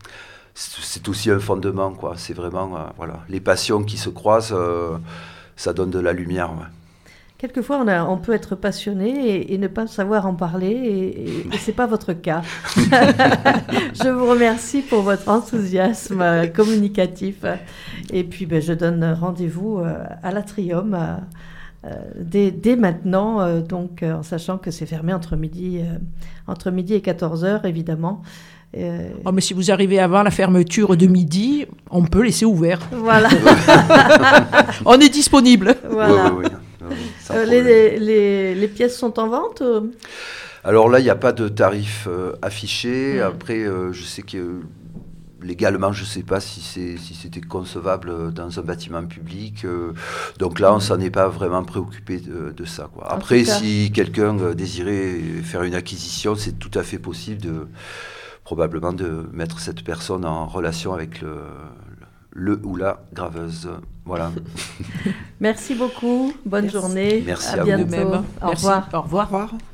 c'est aussi un fondement, quoi. C'est vraiment, euh, voilà, les passions qui se croisent, euh, ça donne de la lumière. Ouais. Quelquefois, on, a, on peut être passionné et, et ne pas savoir en parler, et, et, et ce n'est pas votre cas. Je vous remercie pour votre enthousiasme communicatif. Et puis, ben, je donne rendez-vous à l'Atrium, à, euh, dès, dès maintenant, euh, donc euh, en sachant que c'est fermé entre midi, euh, entre midi et quatorze heures, évidemment. Euh... Oh, mais si vous arrivez avant la fermeture de midi, on peut laisser ouvert. Voilà. On est disponible. Voilà. Oui, oui, oui. Oui, euh, les, les, les pièces sont en vente ou... Alors là, il n'y a pas de tarif euh, affiché. Mmh. Après, euh, je sais que euh, légalement, je ne sais pas si, c'est, si c'était concevable dans un bâtiment public. Euh, donc là, on ne s'en est pas vraiment préoccupé de, de ça, quoi. Après, si quelqu'un euh, désirait faire une acquisition, c'est tout à fait possible de... probablement de mettre cette personne en relation avec le, le ou la graveuse. Voilà. Merci beaucoup. Bonne Merci. journée. Merci à, à bientôt. vous. Même. Au Merci. revoir. Au revoir. Au revoir.